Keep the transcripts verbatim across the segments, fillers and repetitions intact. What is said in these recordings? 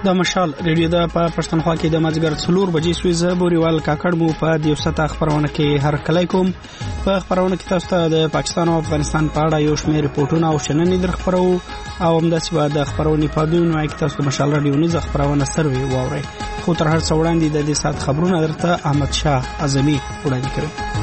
د مشال ریډیو د پښتونخوا کې د مازیګر څلور بجې سوي زه بوريوال کاکړ مو په دیو ستا خبرونه کې هر کله کوم په خبرونه کې تاسو ته د پاکستان او افغانستان په اړه یو شمېر ریپورتونه او شننې در خبرو او همداسې به د خبرونې په دونو کې تاسو د مشال ریډیو نه خبرونه سروي واورئ. خو تر هر څه وړاندې د دې سات خبرونه درته احمد شاه اعظمي وړاندې کوي.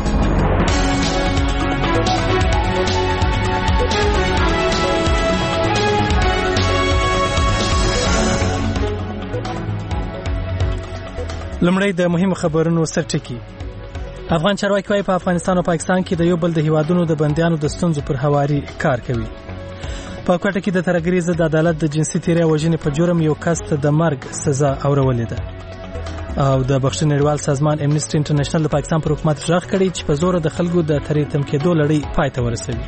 لمړی د مهمو خبرونو سرټکی. افغان چارواکي وايي په افغانستان او پاکستان کې د یو بل د هیوادونو د بندیانو د ستونزو پر هواري کار کوي. په کوټه کې د ترګری ضد عدالت د جنسي تیری وژنې په جرم یو کس ته د مرګ سزا اورولې ده. او د بخښنې نړیوال سازمان امنیسټي انټرنیشنل د پاکستان پر حکومت ژغ کړي چې په زور د خلکو د تریتم کېدو لړۍ پای ته ورسوي.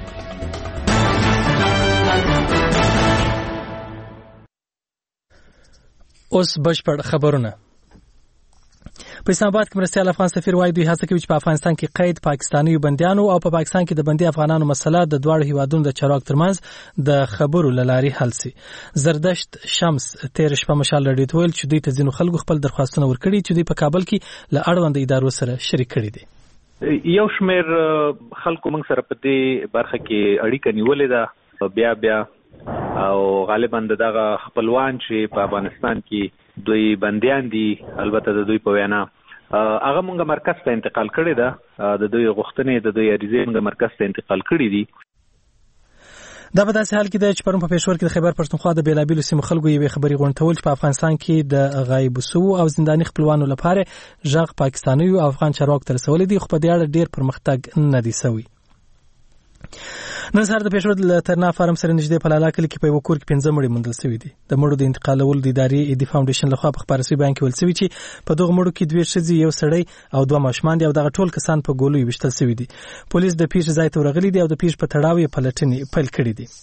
اوس بشپړ خبرونه. په اسلام آباد کې مرستیال افغان سفیر وايي دوی هڅه کوي چې په افغانستان کې قید پاکستاني بنديانو او په پاکستان کې د بندي افغانانو مسله د دواړو هیوادونو د چارواکو ترمنځ د خبرو لاري حل شي. زردشت شمس تیر شپه مشال لري ویل چې دوی ته ځینو خلکو خپل درخواستونه ورکړي چې دوی په کابل کې له اړوند ادارو سره شریک کړي دي. یو شمېر خلکو موږ سره په دې برخه کې اړیکه نیولې ده بیا بیا او غالبا دغه خپلوان چې په افغانستان کې دوی بنديان دي البته د دوی په وینا هغه مونږه مرکز ته انتقال کړی ده د دوی غوښتنې د دوی عریضې مونږه مرکز ته انتقال کړی دي. دا په داسې حال کې د چپرون په پېښور کې د خیبر پښتونخوا د بیلابیلو سیمو خلکو یوې خبري غونډول چې په افغانستان کې د غایب سو او زنداني خپلوانو لپاره ژغ پاکستاني او افغان چارواکو تر رسولې دي خو په دې اړه ډیر پرمختګ نه دی شوی. نن سهار د پېښور د ترنا فارم سره نږدې په لالا کلي کې په یو کور کې پنځه مړي موندل شوي دي. د مړو د انتقالولو د ادارې ایدي فاونډیشن لخوا په خبري بیان کې ویل شوی چې په دغه مړو کې دوه ښځې یو سړی او دوه ماشومان دي او دغه ټول کسان په ګولوي وشتل شوي دي. پولیس د پیښې ځای ته ورغلي دي او د پیښې په تړاو یې پلټنې پیل کړې دي.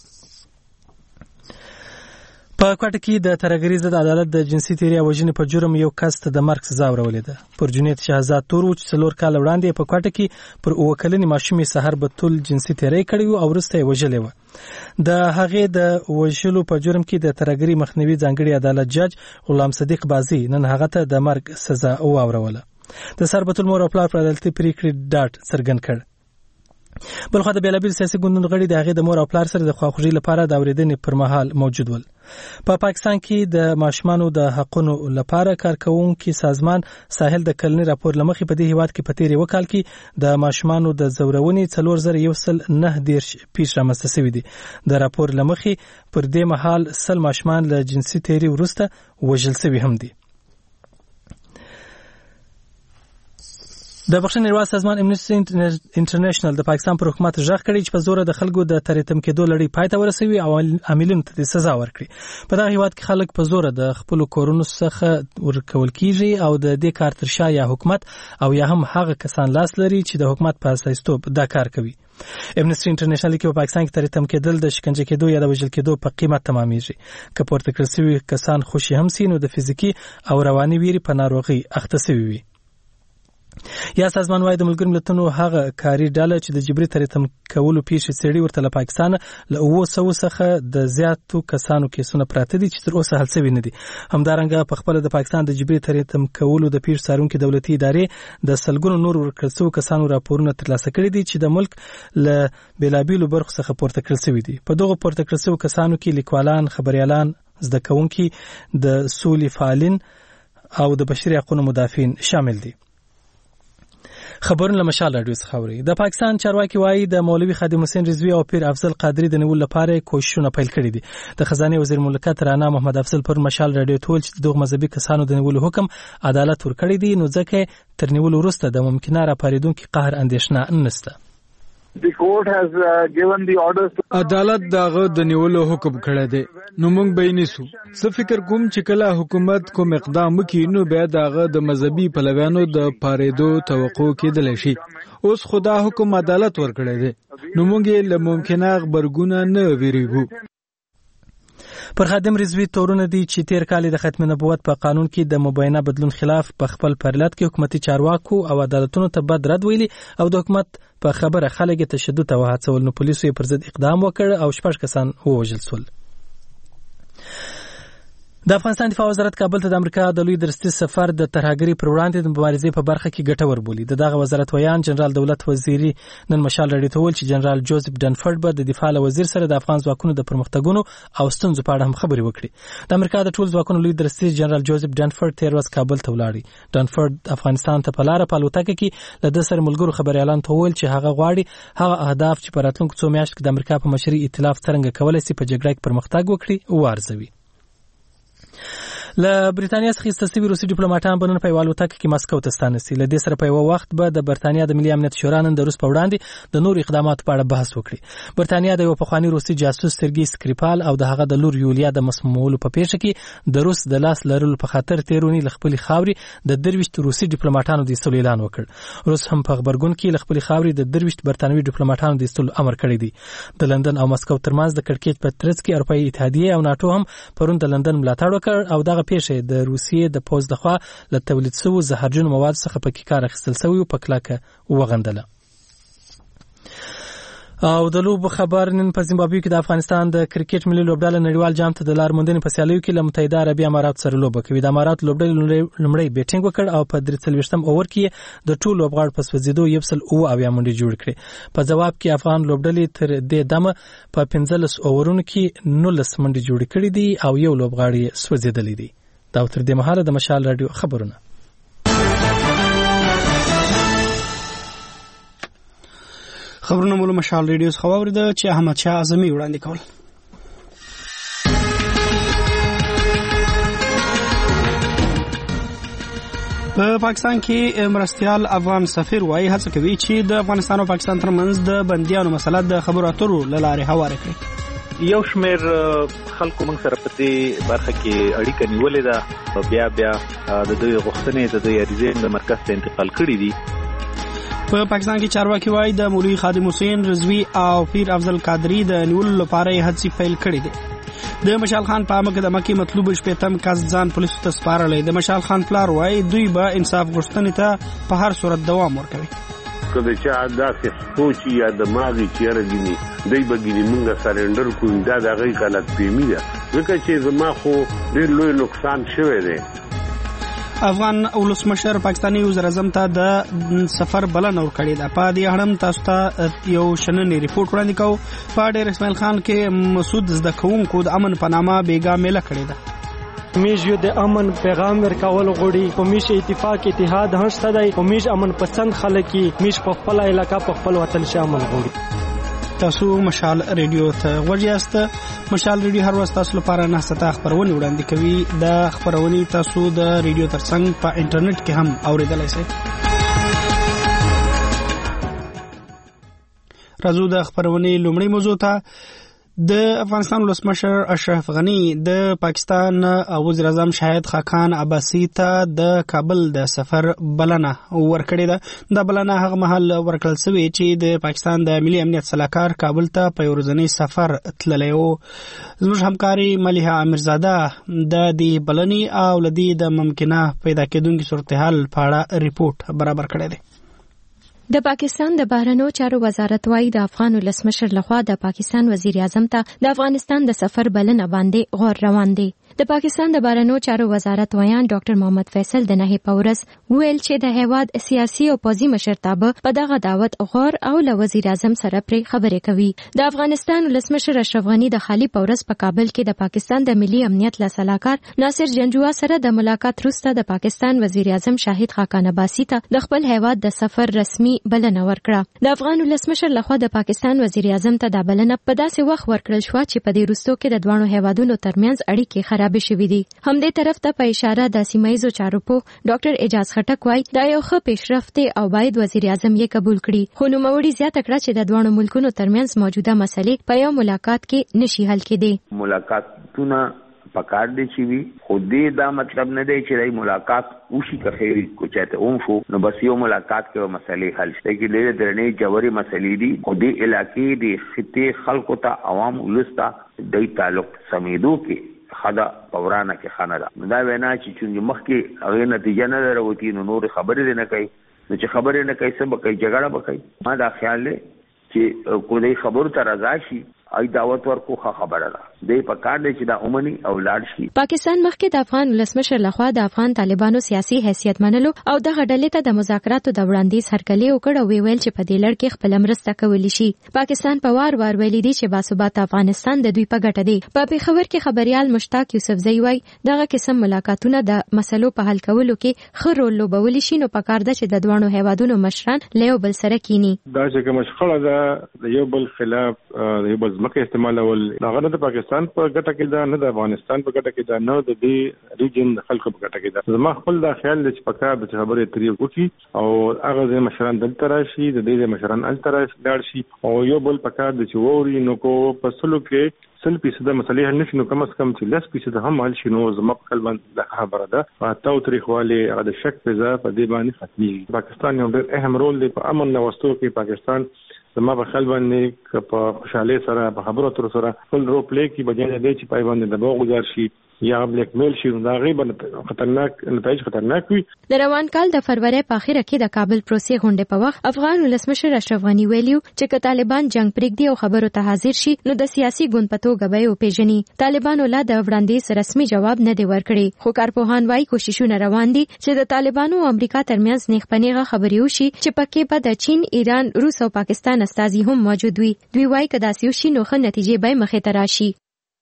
په کوټه کې د ترګری ضد عدالت د جنسي تیری وژنې په جرم یو کس ته د مرګ سزا ورولې ده. پر جنید شهزاد تور چې څلور کال وړاندې په کوټه کې پر اوه کلنې ماشومې سحر بتول جنسي تیری کړی او ورسته یې وژلې و. د هغې د وژلو په جرم کې د ترګری مخنیوي ځانګړي عدالت جج غلام صدیق بازی نن هغه ته د مرګ سزا واوروله. د سحر بتول مور او پلار پر عدالتي پریکړې ډاټ څرګند کړ. بلخو د بیلابیل سیاسي ګوندونو غړي د هغې د مور او پلار سره د خواخوږۍ لپاره د اورېدنې پر مهال موجود ول. په پا پاکستان کې د ماشومانو د حقونو لپاره کارکوونکي سازمان ساحل د کلني راپور لمخې په دې هیواد کې په تیر یو کال کې د ماشومانو د زورونې څلور زره یو سل نه دیرش پیښ رامنځته شوي دي. د راپور لمخې پر دې مهال سل ماشومان له جنسي تیري وروسته وژل شوي هم دي. د بخښنې نړیوال سازمان امنیسټي انټرنیشنل د پاکستان پر حکومت ژغ کړي چې په زور د خلکو د تریتم کېدو لړۍ پای ته ورسوي او عاملینو ته سزا ورکړي. په دغه هیواد کې خلک په زور د خپل کورونو څخه ورکول کیږي او د دې کار تر شا یا حکومت او یا هم هغه کسان لاس لري چې د حکومت په اساس دا کار کوي. امنیسټي انټرنیشنل کې په پاکستان کې تریتم کېدل د شکنجه کېدو یا د وژل کېدو په قیمت تمامېږي. که پورته کړل شوي کسان خوشي هم سي نو د فزیکي او رواني ویرې په ناروغۍ اخته شوي وي. یا سازمان وايي د ملګرو ملتونو هغه کاري ډله چې د جبري تریتم کولو پیښې څېړي ورته له پاکستان له اوه سوو څخه د زیاتو کسانو کیسونه پراته دي چې تر اوسه حل شوي نه دي. همدارنګه په خپله د پاکستان د جبري تریتم کولو د پیښو څارونکي دولتي ادارې د سلګونو نور ورکړل شوو کسانو راپورونه ترلاسه کړي دي چې د ملک له بېلابېلو برخو څخه پورته کړل شوي دي. په دغو پورته کړل شوو کسانو کې لیکوالان، خبریالان، زده کوونکي، د سولې فعالین او د بشري حقوقو مدافعین شامل دي. خبرونه له مشال راډیو څخه اوري. د پاکستان چارواکي وايي د مولوي خادم حسین رضوی او پیر افضل قادری د نیولو لپاره کوښښونه پیل کړي دي. د خزانه وزیر مملکت رانا محمد افضل پر مشال راډیو ټول چې دغه مذهبي کسانو د نیولو حکم عدالت ورکړی دی نو ځکه تر نیولو وروسته د ممکنه راپاریدونکو قهر اندیشنه نشته. The court has uh, given the orders to... عدالت داغه د نیولو حکم کړی دی نو موږ به نیسو. څه فکر کوم چې کله حکومت کوم اقدام وکړي نو بیا داغه د مذهبي پلویانو د پاریدو توقع کېدلی شي. اوس خدا حکم عدالت ورکړی دی نو موږ له ممکنه غبرګونه نه ویریږو. پر خادم رضوی تورونه دي چې تیر کال د ختم نبوت په قانون کې د مبینه بدلون خلاف په خپل پرلط کې حکومتي چارواکو او عدالتونو ته بد رد ویلي او د حکومت په خبره خلک تشدد ته وهڅول نو پولیسو یې پر ضد اقدام وکړ او شپږ کسان ووژل شول. د افغانستان دفاع وزارت کابل ته د امریکا د لوی درستي سفر د ترهګرۍ پر وړاندې د مبارزې په برخه کې ګټور بولي. د دغه وزارت ویان جنرال دولت وزیری نن مشال راډیو ته ویل چې جنرال جوزف ډنفورد به د دفاع وزیر سره د افغان ځواکونو د پرمختګونو او ستونزو په اړه هم خبرې وکړي. د امریکا د ټول ځواکونو لوی درستي جنرال جوزف ډنفورد تیر ورځ کابل ته ولاړی. ډنفورد افغانستان ته په لار په الوتکه کې له د سر ملګرو خبريالان ته ویل چې هغه غواړي هغه اهداف چې په راتلونکو څو میاشتو کې د امریکا په مشرۍ ائتلاف څنګه کولای شي په جګړه کې پرمختګ وکړي وارزوي. له برېټانیا څخه ایستل روسي ډیپلوماټان به نن په یوه الوتکه کې مسکو ته ستانسي. له دې سره په یوه وخت به د برېټانیا د ملي امنیت شورا نن د روس په وړاندې د نورو اقداماتو په اړه بحث وکړي. برېټانیا د یو پخواني روسي جاسوس سرګي سکریپال او د هغه د لور یولیا د مسمومولو په پیښه کې د روس د لاس لرلو په خاطر تیرونی ل خپل خاوري د درويشت روسي ډیپلوماټانو د ایستلو اعلان وکړ. روس هم په خبرګون کې ل خپل خاوري د درويشت برېټانوي ډیپلوماټانو د ایستلو امر کړی دی. د لندن او مسکو ترمنځ د کړکېچ په ترڅ کې اروپאי اتحادیه او ناتو هم پرون د لندن ملاتړ وکړ او دغه پیښه د روسیې د پوز لخوا له تولید شوو زهرجن مواد څخه په کې کار اخیستل شوی په کلاکه وغندله. او د لوب خبر نن په زیمبابوې کې د افغانستان د کرکټ ملي لوبډله نړیوال جام ته د لار موندنې په سیالیو کې له متحده عربي امارات سره لوبه کوي. د امارات لوبډلې لومړی بیټینګ وکړ او په درې څلوېښتم اوور کې د ټولو لوبغاړو په سوځېدو یو سل اوه اویا منډې جوړ کړې. په جواب کې افغان لوبډلې تر دې دمه په پنځلس اوورونو کې نولس منډې جوړې کړې دي او یو لوبغاړی سوځېدلی دی. دا تر دې مهاله د مشال راډیو خبرونه. خبرونه مول مشال ریډیو څخه واوریده چې احمد شاه اعظمي وړاندې کول. په پاکستان کې مرستيال افغان سفیر وايي هڅه کوي چې د افغانستان او پاکستان ترمنځ د بنديانو مسله د خبرو اترو لاره هواره کړي. یو شمیر خلکو موږ سره په دې برخه کې اړیکه نیولې ده، بیا بیا د دوی غوښتنې د دوی اړیزې د مرکز ته انتقال کړي دي. په پاکستان کې چارواکي وايي د مولوي خادم حسین رضوی او پیر افضل قادری د نیولو لپاره هڅې پیل کړې دي. د مشال خان په مکه د مکی مطلوب شپږم کس ځان پولیسو ته سپارلې. د مشال خان پلار وايي دوی به انصاف غوښتنې ته په هر صورت دوام ورکوي. کله چې داسې سوچ یا دماغي چیرې دي دوی به ګینه مونږه سرندر کوو. دا د غي غلط فهمي ده ځکه چې زما خو ډېر لوی نقصان شوی دی. افغان ولسمشر پاکستاني وزیر اعظم ته د سفر بلنه ورکړې ده. په دې اړه تاسو ته یو شننې ریپورت وړاندې کوو. په ډېر اسماعیل خان کې مسعود زده کوونکو د امن په نامه بیګا میله کړې ده. میش یو د امن پیغام ورکول غوړي په میش اتفاق اتحاد هرڅه دی په میش امن پسند خلک میش په خپل علاقہ په خپل وطن شامل غوړي. تاسو مشال ریډیو ته ورجاست. مشال ریډیو هر وخت تاسو لپاره نه ستاسو خبرونه وړاندې کوي. د خبرونه تاسو د ریډیو ترڅنګ په انټرنیټ کې هم اوریدلای شئ. راځو د خبرونه لومړی موضوع ته. د افغانستان ولسمشر اشرف غنی د پاکستان وزیر اعظم شاهد خاقان عباسی ته د کابل د سفر بلنه ورکړې ده. د بلنه هغه مهال ورکړل شوی چې د پاکستان د ملي امنیت سلاکار کابل ته په ورځنی سفر تللی و. زموږ همکاري ملیحه امیرزاده د دې بلنې او لدی د ممکنه پیدا کېدونکو صورتحال په اړه ریپورت برابر کړی دی. د پاکستان د بهرنیو چارو وزارت وايي د افغان ولسمشر لخوا د پاکستان وزیر اعظم ته د افغانستان د سفر بلنه باندې غور روان دي. د پاکستان د بهرنیو چارو وزارت ویان ډاکټر محمد فیصل د نهي پورس ویل چې د هیواد سیاسي او پوځي مشرتابه په دغه دعوت غور او له وزیر اعظم سره پرې خبرې کوي. د افغانستان ولسمشر اشرف غنی د خالي پورس په کابل کې د پاکستان د ملي امنیت لاسلاکار ناصر جنجوا سره د ملاقات وروسته د پاکستان وزیر اعظم شاهد خاقان عباسی ته د خپل هیواد د سفر رسمي بلنه ورکړه. د افغان ولسمشر لخوا د پاکستان وزیر اعظم ته د بلنه په داسې وخت ورکړل شو چې په دې وروسته کې د دوه هیوادونو ترمنځ اړیکې خراب شوې دي. همدې طرف ته په اشاره د سیمایزو چارو په ډاکټر اعجاز خټک وایي دا یو ښه پیشرفت او باید وزیر اعظم یې قبول کړي. خو نوموړي زیاته کړه چې د دوه ملکونو ترمنځ موجوده مسلې په یو ملاقات کې نشي حل کېدی. ملاقاتونه پکار دي چې وي خو دې دا مطلب نه دی چې دای ملاقات وشي که خیر کو چاته اون شو نو بس یو ملاقات کې مسلې حل شي. کې ډېر درنې جوړي مسلې دي خو دې علاقې د خطې خلکو ته عوام ولستا د تعلق سمیدو کې خدا پورانه کې خانه ده. دا وینا چې چې مخکې هغه نتیجه نه دروتی نو نور خبرې نه کوي نو چې خبرې نه کوي سبا کوي جګړه وکړي. ما دا خیال لري چې کو دې خبرو ته راځي ای دعوت ورکو خبره ده د په کار دی چې دا اومني او لاړ شي. پاکستان مخکې د افغان ولسمشر لخوا د افغان طالبانو سیاسي حیثیت منلو او د غډلې ته د مذاکراتو د وړاندیز هرکلی وکړ او ویل چې په دې لړ کې خپل مرسته کولی شي. پاکستان په وار وار ویلي دي چې باثبات افغانستان د دوی په ګټه دی. په پیښور کې خبريال مشتاق یوسفزئی وایي دغه قسم ملاقاتونه د مسلو په حل کولو کې ښه رول لوبولی شي، نو پکار ده چې د دوه هیوادونو مشران له یو بل سره کینی. دا چې کوم شخړه ده د یو بل خلاف د یو بل ځمکه استعمالول هغه د پاکستان په ګټه کې ده، نه د افغانستان په ګټه کې ده، نه د دې ریجن د خلکو په ګټه کې ده. زما خپل دا خیال دی چې پکار د خبرې تری وکړي او هغه د مشران دلته راشي، د دې مشران الته راشي شي او یو بل پکار د چې ووري نو کو په سلو کې سل فیصد مسلې حل نشي، نو کم از کم چې لس فیصد هم حل شي. نو زما په خپل باندې د خبره ده تاو تاریخواله هغه د شک په ځای په دې باندې ختمي. پاکستان یو ډېر اهم رول دی په امن نوستو کې. پاکستان زما په خپل باندې په خوشاله سره په خبرو تر سره خپل رول پلی کې بجای دی چې پای باندې د بوغ گزار شي یا بلیک میل شي، دا غیبا خطرناک نتایج خطرناک وي. د روان کال د فروری په اخره کې د کابل پروسې غونډې په وخت افغان ولسمشر اشرف غنی ویلو چې که طالبان جنگ پرېږدي او خبرو ته حاضر شي نو د سیاسي ګوند په توګه به یې وپېژني. طالبانو لا د وړاندیز رسمي جواب نه دی ورکړی، خو کارپوهان وایي کوششونه روان دي چې د طالبانو او امریکا ترمنځ نیغ په نیغه خبرې وشي چې پکې به د چین، ایران، روس او پاکستان استازي هم موجود وي. دوی وایي که داسې وشي نو ښه نتیجې به مخې ته راشي.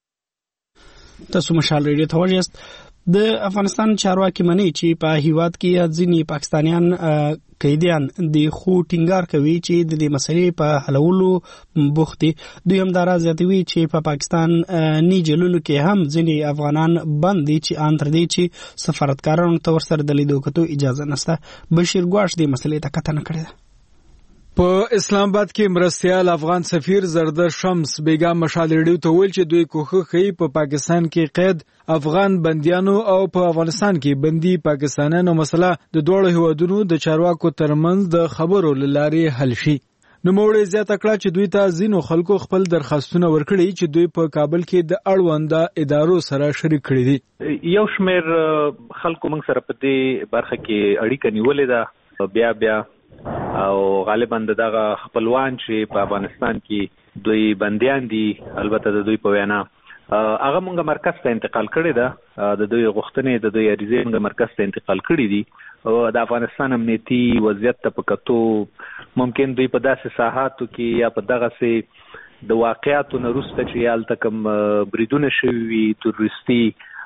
تاسو مشال ریډیو ته وایاست. د افغانستان چارواکي مني چې په هیواد کې ځینې پاکستانیان قیدیان د خو ټینګار کوي چې د دې مسلې په حلولو بوخت دي. دوی هم دا راز زیاتوي چې په پاکستان نی جلولو کې هم ځینې افغانان بند دي چې ان تر دې چې سفارتکارانو ته ورسره د لیدو کتو اجازه نشته. بشیر ګواش دې مسلې ته کتنه کړې ده. په اسلام آباد کې مرستيال افغان سفیر زردر شمس بیگم مشال ریډیو ته ویل چې دوی کوښښ کوي په پاکستان کې قید افغان بنديانو او په افغانستان کې بندي پاکستانیانو مسله د دوه هیوادونو د چارواکو ترمنځ د خبرو لارې حل شي. نو موږ زیاته کړه چې دوی ته ځینو خلکو خپل درخواستونه ورکړي چې دوی په کابل کې د اړوند ادارو سره شریک کړي دي. یو شمیر خلکو موږ سره په دې برخه کې اړیکه نیولې ده، بیا بیا او غالبا دغه خپلوان چې په افغانستان کې دوی بنديان دي، البته د دوی په وینا هغه مونږه مرکز ته انتقال کړی ده، د دوی غوښتنې د دوی عریضې مونږه مرکز ته انتقال کړی دي. او د افغانستان امنیتي وضعیت ته په کتو ممکن دوی په داسې ساحاتو کې یا په دغه سي د واقعیاتو نه وروسته چې هلته کوم بریدونه شوي وي تروریستي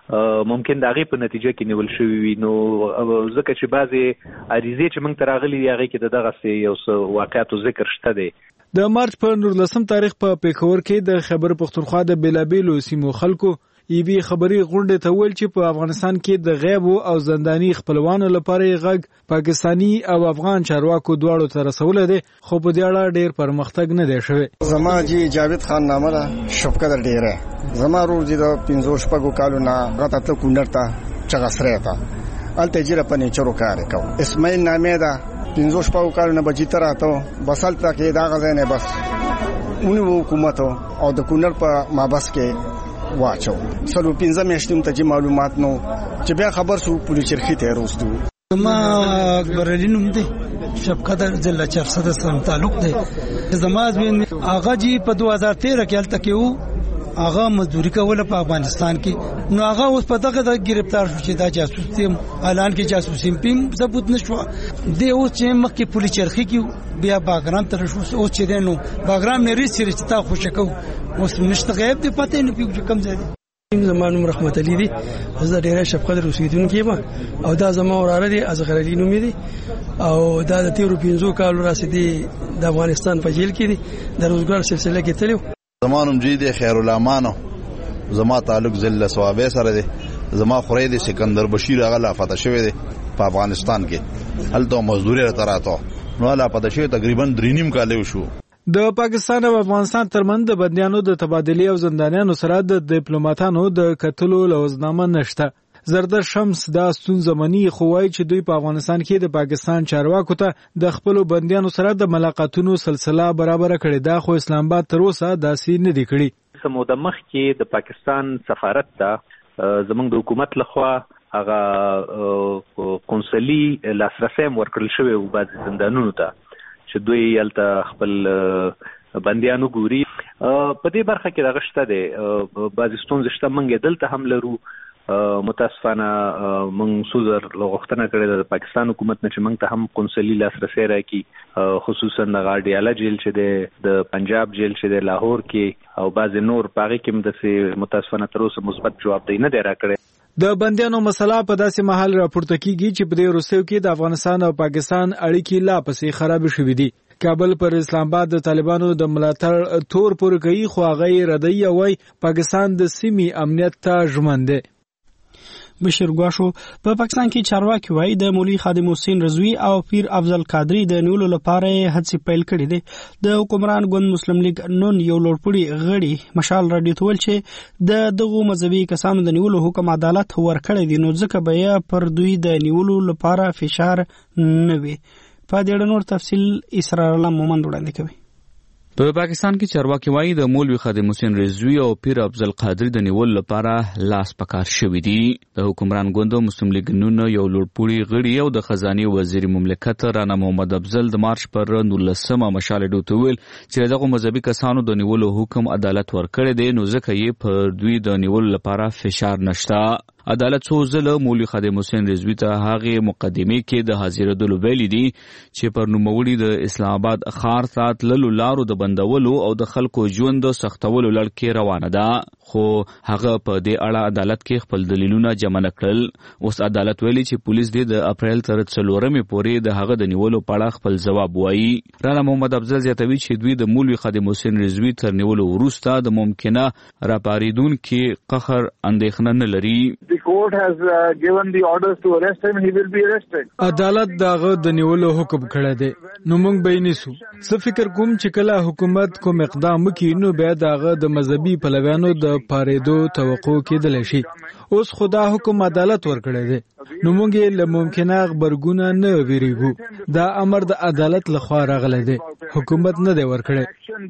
ممکن د هغې په نتیجه کې نیول شوي وي. نو ځکه چې بعضې عریضې چې موږ ته راغلي دي هغې کې د دغسې یو څه واقعاتو ذکر شته دی. د مارچ په نولسم تاریخ په پیښور کې د خیبر پښتونخوا د بېلابېلو سیمو خلکو ایبي خبري غونډې ته ویل چې په افغانستان کې د غیب او زنداني خپلوانو لپاره غږ پاکستانی او افغان چارواکو دواړو ته رسولی دی، خو په دې اړه ډېر پرمختګ نه دی شوی. زما جی جاوید خان نامه ده، شفقت ډېره. زما ورور جی د پنځو شپږو کالو نه غته ته کونډر ته چغسرې ته الته جیره په نیچرو کار کوي. اسماعیل نامه ده، پنځو شپږو کالو نه بچی تر راته بسل ته کې دا غځای نه بس اونې حکومت او د کونډر په مابس کې واچو. سلو پنځه میاشتې ته چې معلومات نو چې بیا خبر شو پولیس چرخی ته روستو. ما اکبر علي نوم دی، شفقت ضلع چرسد سره تعلق دی. زما ځوین آغا جی په دوه هزار تیرہ کې الته کې وو، آغا مزدوري کوله په افغانستان کې. نو آغا اوس په دغه د گرفتار شو چې دا جاسوس دی، اعلان کې جاسوسي پم ثبوت نشو دی. اوس چې مخکې پولیس چرخی کې بیا باګرام تر شو، اوس چې دینو باګرام نه ریسي چې تا خوشکو اوس نشته غیب دی، پته نه پیږي کم ځای دی. زمانو رحمت علي دي، زه ډېر شفقت رسیدونکو یم او دا زما وراره دي اصغر علي نوم دي او دا د تیرو پنځو کالو راسدي د افغانستان په جیل کې دي، د روزګار سلسله کې تلو. زمانم جی دي خیر الامانو، زما تعلق ذل ثوابه سره دي. زما خوري دي سکندر بشیر هغه لا فتح شوی دي په افغانستان کې، هلته مزدوري راته نو لا فتح شوی تقریبا درې نیم کال شو. د پاکستان او افغانستان ترمنځ د بندیانو د تبادلې او زندانیانو سره د ډیپلوماټانو د کتلو لوزنامه نشته. زردر شمس دا ستونزه مني، خو وایي چې دوی په افغانستان کې د پاکستان چارواکو ته د خپلو بندیانو سره د ملاقاتونو سلسله برابر کړې ده، خو اسلام آباد تر اوسه داسې نه دی کړی. سمو د مخ کې د پاکستان سفارت ته زمونږ د حکومت لخوا هغه قونسلي لاسرسی ورکړل شوی و بعضې زندانونو ته چې دوی هلته خپل بنديانو ګوري. په دې برخه کې دغه شته دی بعضې ستونزې شته. موږ دلته هم لرو متاسفانه موږ څو ځل غوښتنه کړې ده د پاکستان حکومت نه چې موږ ته هم قونسلي لاسرسی راکړي، خصوصا د غاډیاله جیل چې دی د پنجاب جیل چې دی لاهور کې او بعضې نور په هغې کې هم داسې متاسفانه تر اوسه مثبت جواب دی نه دی راکړی. د بندیانو مسله په داسې مهال راپورته کیږي چې په دې وروستیو کې د افغانستان او پاکستان اړیکې لا پسې خراب شوې دي. کابل پر اسلام آباد د طالبانو د ملاتړ تور پور کوي، خو هغه یې ردوي او وايي پاکستان د سیمې امنیت ته ژمن دی. بشیر ګواشو په پاکستان کې چارواکي وایي د مولوي خادم حسین رضوی او پیر افضل قادری د نیولو لپاره هڅې پیل کړې دي. د حکمران ګوند مسلم لیگ نون یو لوړپوړي غړي مشال راډیو ته ویل چې د دغو مذهبي کسانو د نیولو حکم عدالت ورکړی دی، نو ځکه به یې پر دوی د نیولو لپاره فشار نه وي. په دې اړه نور تفصیل اسرار الله مومند وړاندې کوي. په پاکستان کې چارواکي وایي د مولوي خادم حسین رضوی او پیر افضل قادری د نیول لپاره لاس پکار شوی دی. د حکمران ګوند مسلم لیگ نون یو لوړپوړي غړي او د خزانه وزیر مملکت رانا محمد افضل د مارچ پر نولسمه مشال ډوته ویل چې دغه مذهبي کسانو د نیولو حکم عدالت ورکړی دی، نو ځکه یې پر دوی د نیولو لپاره فشار نشته. عدالت څو ځله مولوي خادم حسین رضوی ته هغه مقدمې کې د حاضرېدلو ویلي دي چې پر نوموړي د اسلام آباد ښار ته تللو لارو د بندولو او د خلکو ژوند د سختولو لړ کې روانه ده، خو هغه په دې اړه عدالت کې خپل دلیلونه جمع نه کړل. اوس عدالت ویلي چې پولیس دې د اپریل تر څلورمې پورې د هغه د نیولو په اړه خپل ځواب وایي. رانا محمد افضل زیاتوي چې دوی د مولوي خادم حسین رضوی تر نیولو وروسته د ممکنه راپاریدونکي قهر اندېښنه نه لري. The court has uh, given the orders to arrest him. He will be arrested. عدالت داغه د نیولو حکم کړی دی، نو موږ به نیسو. څه فکر کوم چې کله حکومت کوم اقدام وکړي نو بیا داغه د مذهبي پلویانو د پاریدو توقع کېدلی شي. اوس خدا حکم عدالت ورکړی دی، نو موږ یې له ممکنه غبرګونه نه ویریږو. دا امر د عدالت لخوا راغلی دی، حکومت نه دی ورکړی.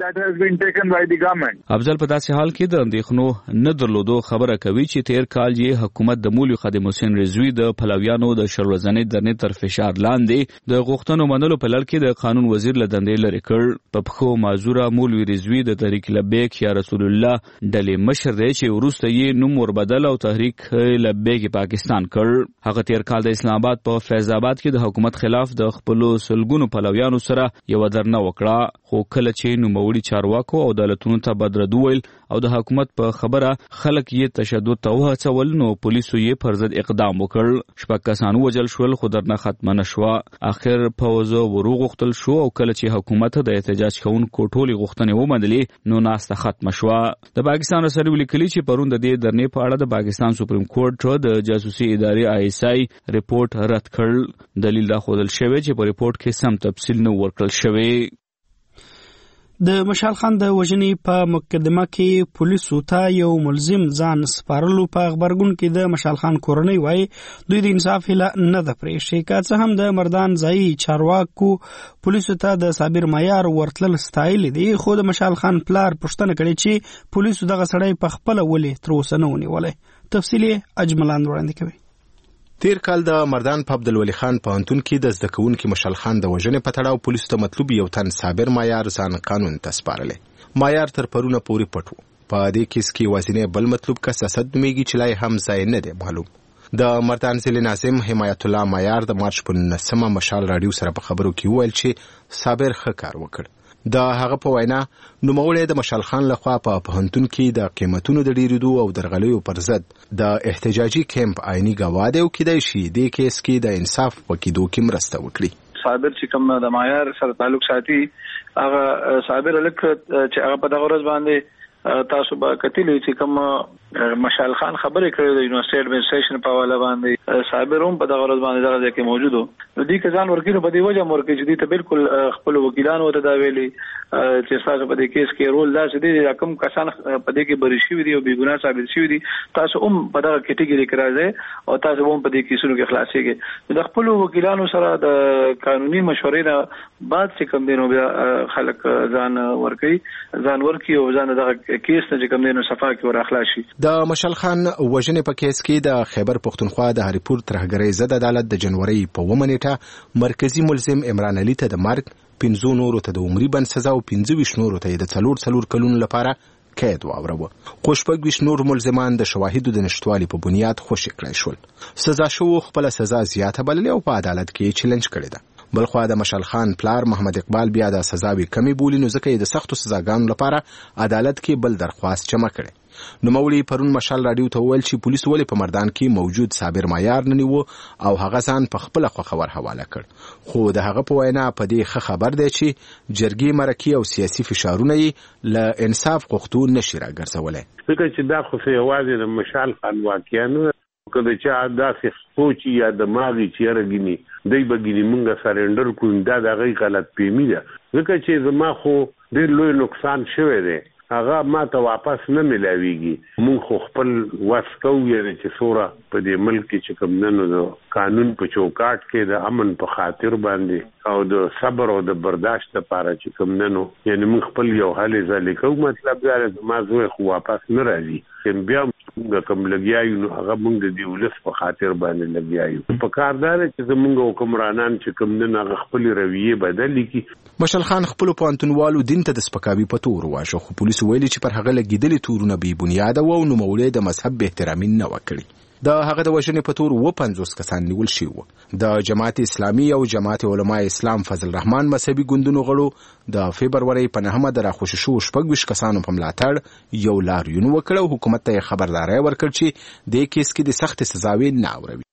افضل په داسې حال کې د اندېښنو نه درلودو خبره کوي چې تیر کال یې حکومت د مولوي خادم حسین رضوی د پلویانو د شلورځنې درنې تر فشار لاندې د غوښتنو منلو په لړ کې د قانون وزیر له دندې لرې کړ. په پښو معذوره مولوي رضوی د تحریک لبیک یا رسول الله ډلې مشر دی چې وروسته یې نوم وربدل او تحریک لبیک پاکستان کړ. هغه تیر کال د اسلام آباد په فیض آباد کې د حکومت خلاف د خپلو سلګونو پلویانو سره یو درنه وکړه، خو کله چې نوموړي چارواکو او عدالتونو ته بدرد وویل او د حکومت په خبره خلک یې تشدد ته وهڅول، نو پولیسو یې پر ضد اقدام وکړ. شپږ کسان ووژل شول، خو درنه ختمه نه شوه. اخر پوځ وروغوښتل شو او کله چې حکومت د احتجاج کوونکو ټولې غوښتنې ومنلې نو ناسته ختمه شوه. د پاکستان رسنیو لیکلي چې پرون د دې درنې په اړه د پاکستان سپریم کورټ د جاسوسي ادارې آی ایس آی ریپورت رد کړ. دلیل دا ښودل شوی چې په ریپورت کې سم تفصیل نه ورکړل شوی. د مشال خان د وژنې په مقدمه کې پولیسو ته یو ملزم ځان سپارلو په خبرګون کې د مشال خان کورنۍ وایي دوی د انصاف هیله نه ده پرېښې. که څه هم د مردان ځایي چارواکو پولیسو ته د صابر معیار ورتلل ستایلی دي، خو د مشال خان پلار پوښتنه کړې چې پولیسو دغه سړی په خپله ولې تر اوسه نه ونیولی. تفصیل یې اجملان وړاندې کوي. تیر کال د مردان په عبدالولي خان پوهنتون کې د زده کوونکي مشال خان د وژنې په تړاو پولیسو ته مطلوب یو تن صابر معیار ځان قانون ته سپارلی. معیار تر پرونه پورې پټ و. په دې کیس کې یوازینی بل مطلوب کس اسد نومیږي چې لا یې هم ځای نه دی معلوم. د مردان ضلع ناظم حمایت الله معیار د مارچ په نولسمه مشال راډیو سره په خبرو کې وویل چې صابر ښه کار وکړ. د هغه په وینا نوموړی د مشال خان لخوا په پوهنتون کې د قیمتونو د ډیریدو او درغلیو پر ضد د احتجاجي کیمپ عیني ګواه دی او کیدای شي دې کیس کې د انصاف په کېدو کې مرسته وکړي. صابر چې کوم د معیار سره تعلق ساتي هغه صابر الک چې هغه په دغه ورځ باندې تاسو به کتلی چې کوم مشال خان خبرې کړې د یونیورسيټي اډمنسټریشن په حواله باندې صابر هم په دغه ورځ باندې دغه ځای کې موجود و. نو دې کې ځان ورکړي په دې وجه مورکې چې دې ته بالکل خپل وکیلانو ته دا ویلي چې تاسو په دې کیس کې رول داسې دی کوم کسان په دې کې بری شوي دي او بې ګناه ثابت شوي دي تاسو هم په دغه کټګوري کې راځئ او تاسو هم په دې کیسونو کې خلاصېږئ. د خپل وکیلانو سره د قانوني مشورې نه بعد چې کوم دینو بیا خلک ځان ورکړي ځان ورکړي او ځان دغه کیس ته چې کوم دینو صفا کې ور اخلاصي. د مشال خان وژنې په کیس کې د خیبر پښتونخوا د هریپور ترهګرۍ ضد عدالت د جنوري په اوومه نیټه مرکزی ملزم عمران علي ته د مرګ پنځو نورو ته د عمري بند سزا او پنځه ویشت نورو ته د څلور څلور کلونو لپاره قید واوروه. خو شپږ ویشت نور ملزمان د شواهدو د نشتوالي په بنیاد خوشي کړای شول. سزا شو خپل سزا زیاته بللې او په عدالت کې چیلنج کړی ده. بلخوا د مشال خان پلار محمد اقبال بیا د سزاوي کمی بولی نو ځکه د سختو سزاګانو لپاره عدالت کې بل درخواست جمع کړي. نو مولوی پرون مشال رادیو ته وویل چې پولیس ولې په مردان کې موجود صابر معیار نه نیو او هغه ځان په خپل خبر حواله کړ. خو د هغه په وینا په دې ښه خبر دی چې جرګې مرکې او سیاسي فشارونه یې له انصاف غوښتو نشي راګرځولای. ځکه چې دا خو یوازې د مشال خان واقعیا نه کله چې داسې سوچ یا دماغي چې رګنی دای بګینی مونږه سرندر کوم دا د غي غلط فهمي ده. ځکه چې زما خو ډېر لوی نقصان شوی دی هغه ما ته واپس نه ملاويږي. مونږ خو خپل واسکو یې چې سوره په دې ملک کې چې کوم نن د قانون په چوکاټ کې د امن په خاطر باندې او د صبر او د برداشت لپاره چې کوم نن یعنی مونږ خپل یو حل ځلې کوو. مطلب دا دی ما زوی خو واپس نه راځي. بیا موږ کوم لګیایو نو هغه موږ د دې ولس په خاطر باندې لګیایو. په کاردار چې زموږ حکمرانان چې کوم نه هغه خپل رویه بدلې کی. مشال خان خپل پوانتونوالو دین ته د سپکاوي په تور واشه خو پولیس ویلي چې پر هغه لګیدلې تورونه بی بنیاد او نو مولوی د مذهب به احترامي نه وکړي. د هغه د وژنې په تور و پنځوس کسان نیول شوي وو. د جماعت اسلامي او جماعت علماء اسلام فضل الرحمن مذهبي ګوندونو غړو د فبرورۍ په نهمه د راخوشي شو شپږ ویشت کسانو په ملاتړ یو لاریون وکړ او حکومت ته خبرداري ورکړ چې د کیس کې د سخت سزاوي نه اوروي.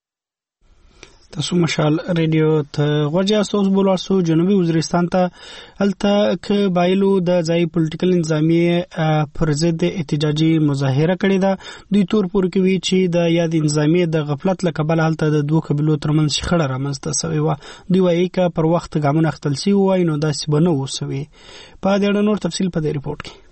تاسو مشال ریډیو ته غوړیا سوس بولارسو جنوبي وزیرستان ته الته ک بایلو د ځای پولیټیکل نظامیه پر ضد احتجاجي مظاهره کړې ده. دوی تور پور کوي چې د یاد نظامیه د غفلت لکبل الته د دوه قبيلو ترمنځ شخړه رامنځته شوې و. دوی وايي ک پر وخت ګامونه اخیستل شي وای نو داسې بنو وسوي. په دې اړه نور تفصیل په دې ریپورت کې.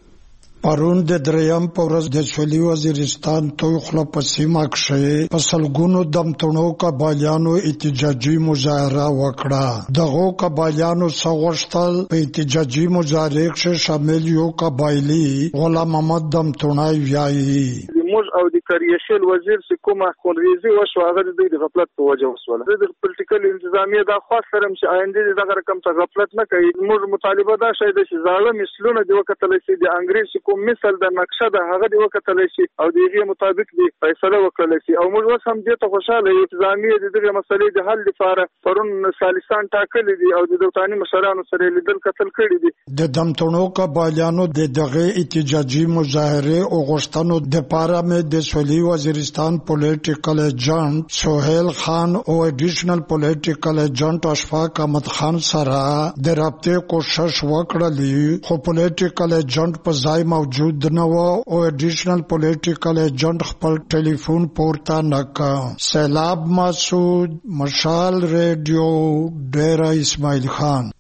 پرون د دریم په ورځ د سولې وزیرستان توخله په سیمه کې په سلګونو دمتونو قبایلیانو احتجاجي مظاهره وکړه. دغه قبایلیانو سغوشتل په احتجاجي مظاهره کې شامل یو قبایلی غلام محمد دمتونای ویایي موږ او د کریشل وزیر چې کومه خونریزي وشو هغه د غفلت په وجه وسوله. د پولیټیکل انتظامیه دا خاص سره چې آینده دغه رقم ته غفلت نه کوي. موږ مطالبه دا شي چې زاړه مثلونه د وکتل شي د انګریز کوم مثل د نقشه د هغه د وکتل شي او دغه مطابق دی فیصله وکړل شي. او موږ اوس هم دې ته خوشاله یو انتظامیه د دغه مسلې د حل لپاره پرون سالسان ټاکلي دي او د دوتانی مشرانو سره لیدل کتل کړي دي. د دمتونو قبایلیانو د دغه احتجاجي مظاهره او غوښتنو د پاره में د سولې وزیرستان پولیټیکل ایجنټ سہیل خان او ایډیشنل پولیټیکل ایجنټ اشفاق احمد خان سره د رابطې کوشش وکړلې خو پولیټیکل ایجنټ په ځای موجود نه و او ایډیشنل پولیټیکل ایجنټ خپل ټلیفون پورته نه کړ. سیلاب مسعود مشال ریډیو ډیرا اسماعیل خان.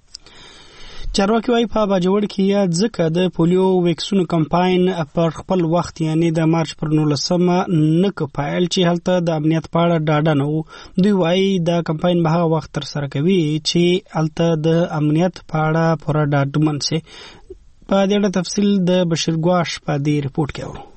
چارواکي وايي په باجوړ کې یا ځکه د پولیو ویکسونو کمپاین پر خپل وخت یعنی د مارچ پر نولسمه نه کپایل چې هلته د امنیت په اړه ډاډه نه وو. دوی وايي د کمپاین به هغه وخت تر سره کوي چې هلته د امنیت په اړه پوره ډاډمن شي. په دې اړه تفصیل د بشیر ګواش په دې ریپورت کې اورو.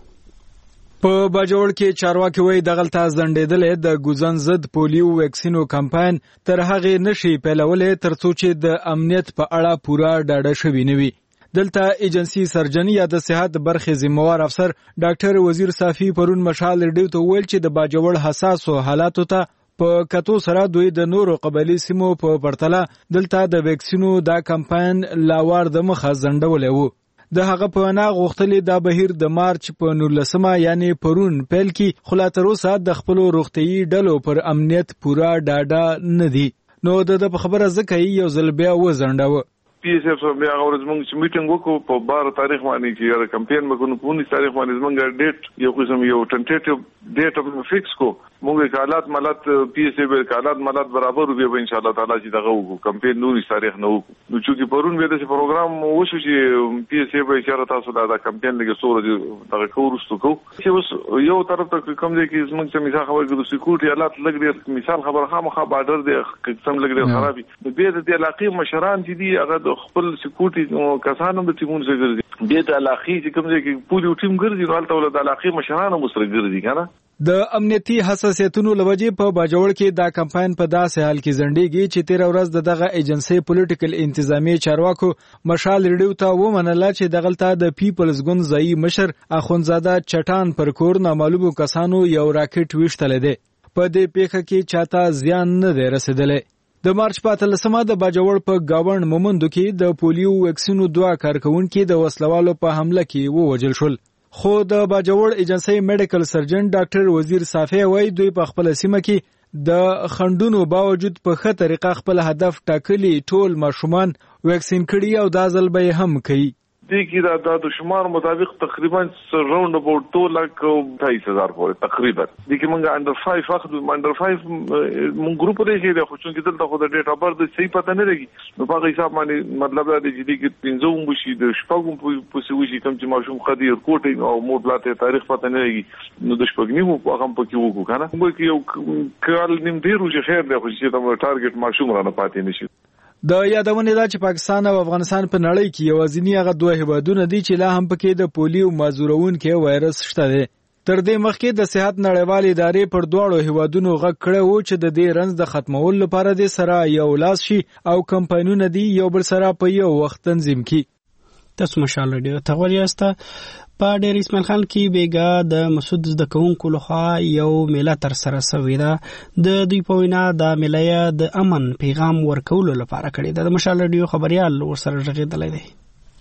په باجوړ کې چارواکي وایي دغلته ځنډېدلې د ګوزن ضد پولیو ویکسینو کمپاین تر هغه نشي پیلولې ترڅو چې د امنیت په اړه پوره ډاډه شوي نه وي. دلته ایجنسی سرجن یا د صحت برخې ذمہوار افسر ډاکټر وزیر صافي پرون مشال ریډیو ته ویل چې د باجوړ حساسو حالاتو ته په کتو سره دوی د نورو قبایلی سیمو په پرتله دلته د ویکسینو دا کمپاین لاوار د مخه ځنډولې وو. د هغه په وینا غوښتلې دا بهیر د مارچ په نولسمه یعنی پرون پیل کی خلا تر اوسه د خپل روغتيي ډلو پر امنیت پورا ډاډه نه دي. نو د په خبره ځکه یو ځل بیا وزنډاوه. پی اس اف سره بیا غوړ زمونږ چې میټینګ وکړو په بار تاریخ باندې چې یو کمپاین مګونو په اونیس تاریخ باندې زمونږ ډیټ یو قسم یو ټنټیټیو ډیټ فکس کو موږ حالات مالات پی اس اف حالات مالات برابر وي ان شاء الله تعالی چې دغه وکړو کمپاین نو اونیس تاریخ نه وکړو. نو چې پرون به د پروګرام وشو چې پی اس اف اشاره تاسو دا کمپاین لګي سورج دغه کورستو کو چې اوس یو طرف ته کوم ځای کې زمونږ چې مثال خبر کړو سکیورټي حالات لګي مثال خبر خامخا بارډر دی قسم لګي خرابي به د علاقې مشران چې دی هغه خپل سکیورټي کسانو د ټیمونو سره ګرځي به د علاقې چې کوم ځای کې پولیو ټیم ګرځي نو البته د علاقې مشرانو مسره ګرځي کنه. د امنیتي حساسیتونو لوجې په باجوړ کې دا کمپاین په داسې حال کې ځنډېږي چې تیر ورځ د دغه ایجنسي پولیټیکل انتظامی چارواکو مشال ریډیو ته ومنله چې دغلته د پیپلز ګوند ځایي مشر اخوندزاده چټان پر کور نامعلومو کسانو یو راکټ ویشتلی دی. په دې پیښه کې چاته زیان نه دی رسېدلی. د مارچ په اتلسمه د باجوړ په گاوند مومندو کې د پولیو ویکسینو دوه کارکونکي د وسلوالو په حمله کې ووژل شول. خو د باجوړ ایجنسي میډیکل سرجن ډاکټر وزیر صافی وایي دوی په خپل سیمه کې د خندونو باوجود په ښه طریقه خپل هدف ټاکلي ټول ماشومان ویکسین کړي او دا ځل به هم کوي. دې کې دا د شمار مطابق تقریبا راوند اباوت two lakh twenty thousand پورې تقریبا دې کې موږ انډر five اخلو انډر five موږ ګروپ لري چې خو چې دلته خو د ډیټا بر د صحیح پته نه لګي نو په حساب باندې مطلب دا دی چې دې کې پنځه وشي د شپږم په سوي کوم چې ماشوم خدي ورکوټي او مور بلاته تاریخ پته نه لګي نو د شپږنی مو په هم پکې وګو کنه موږ کې یو کال نیم ډیر وشي خیر دی خو چې دا ټارګټ ماشوم رانه پاتې نشي. د یادونې دا چې پاکستان او افغانستان په نړۍ کې یوازینی هغه دوه هیوادونه دي چې لا هم پکې د پولیو معذورونکو وایرس شته دی. تر دې مخکې د صحت نړیوال ادارې پر دواړو هیوادونو غږ کړی و چې د دې رنځ د ختمولو لپاره د سره یو لاس شي او کمپاینونه دي یو بل سره په یو وخت تنظیم کړي. تاسو مشال ډیر تغور یاسته. په ډیر اسماعیل خان کې بیګا د مسعود زده کوونکو لخوا یو میله تر سره شوې ده. د دوی په وینا د میله د امن پیغام ورکولو لپاره کړې ده. د مشال ډیو خبريال ورسره غږېدلی دی.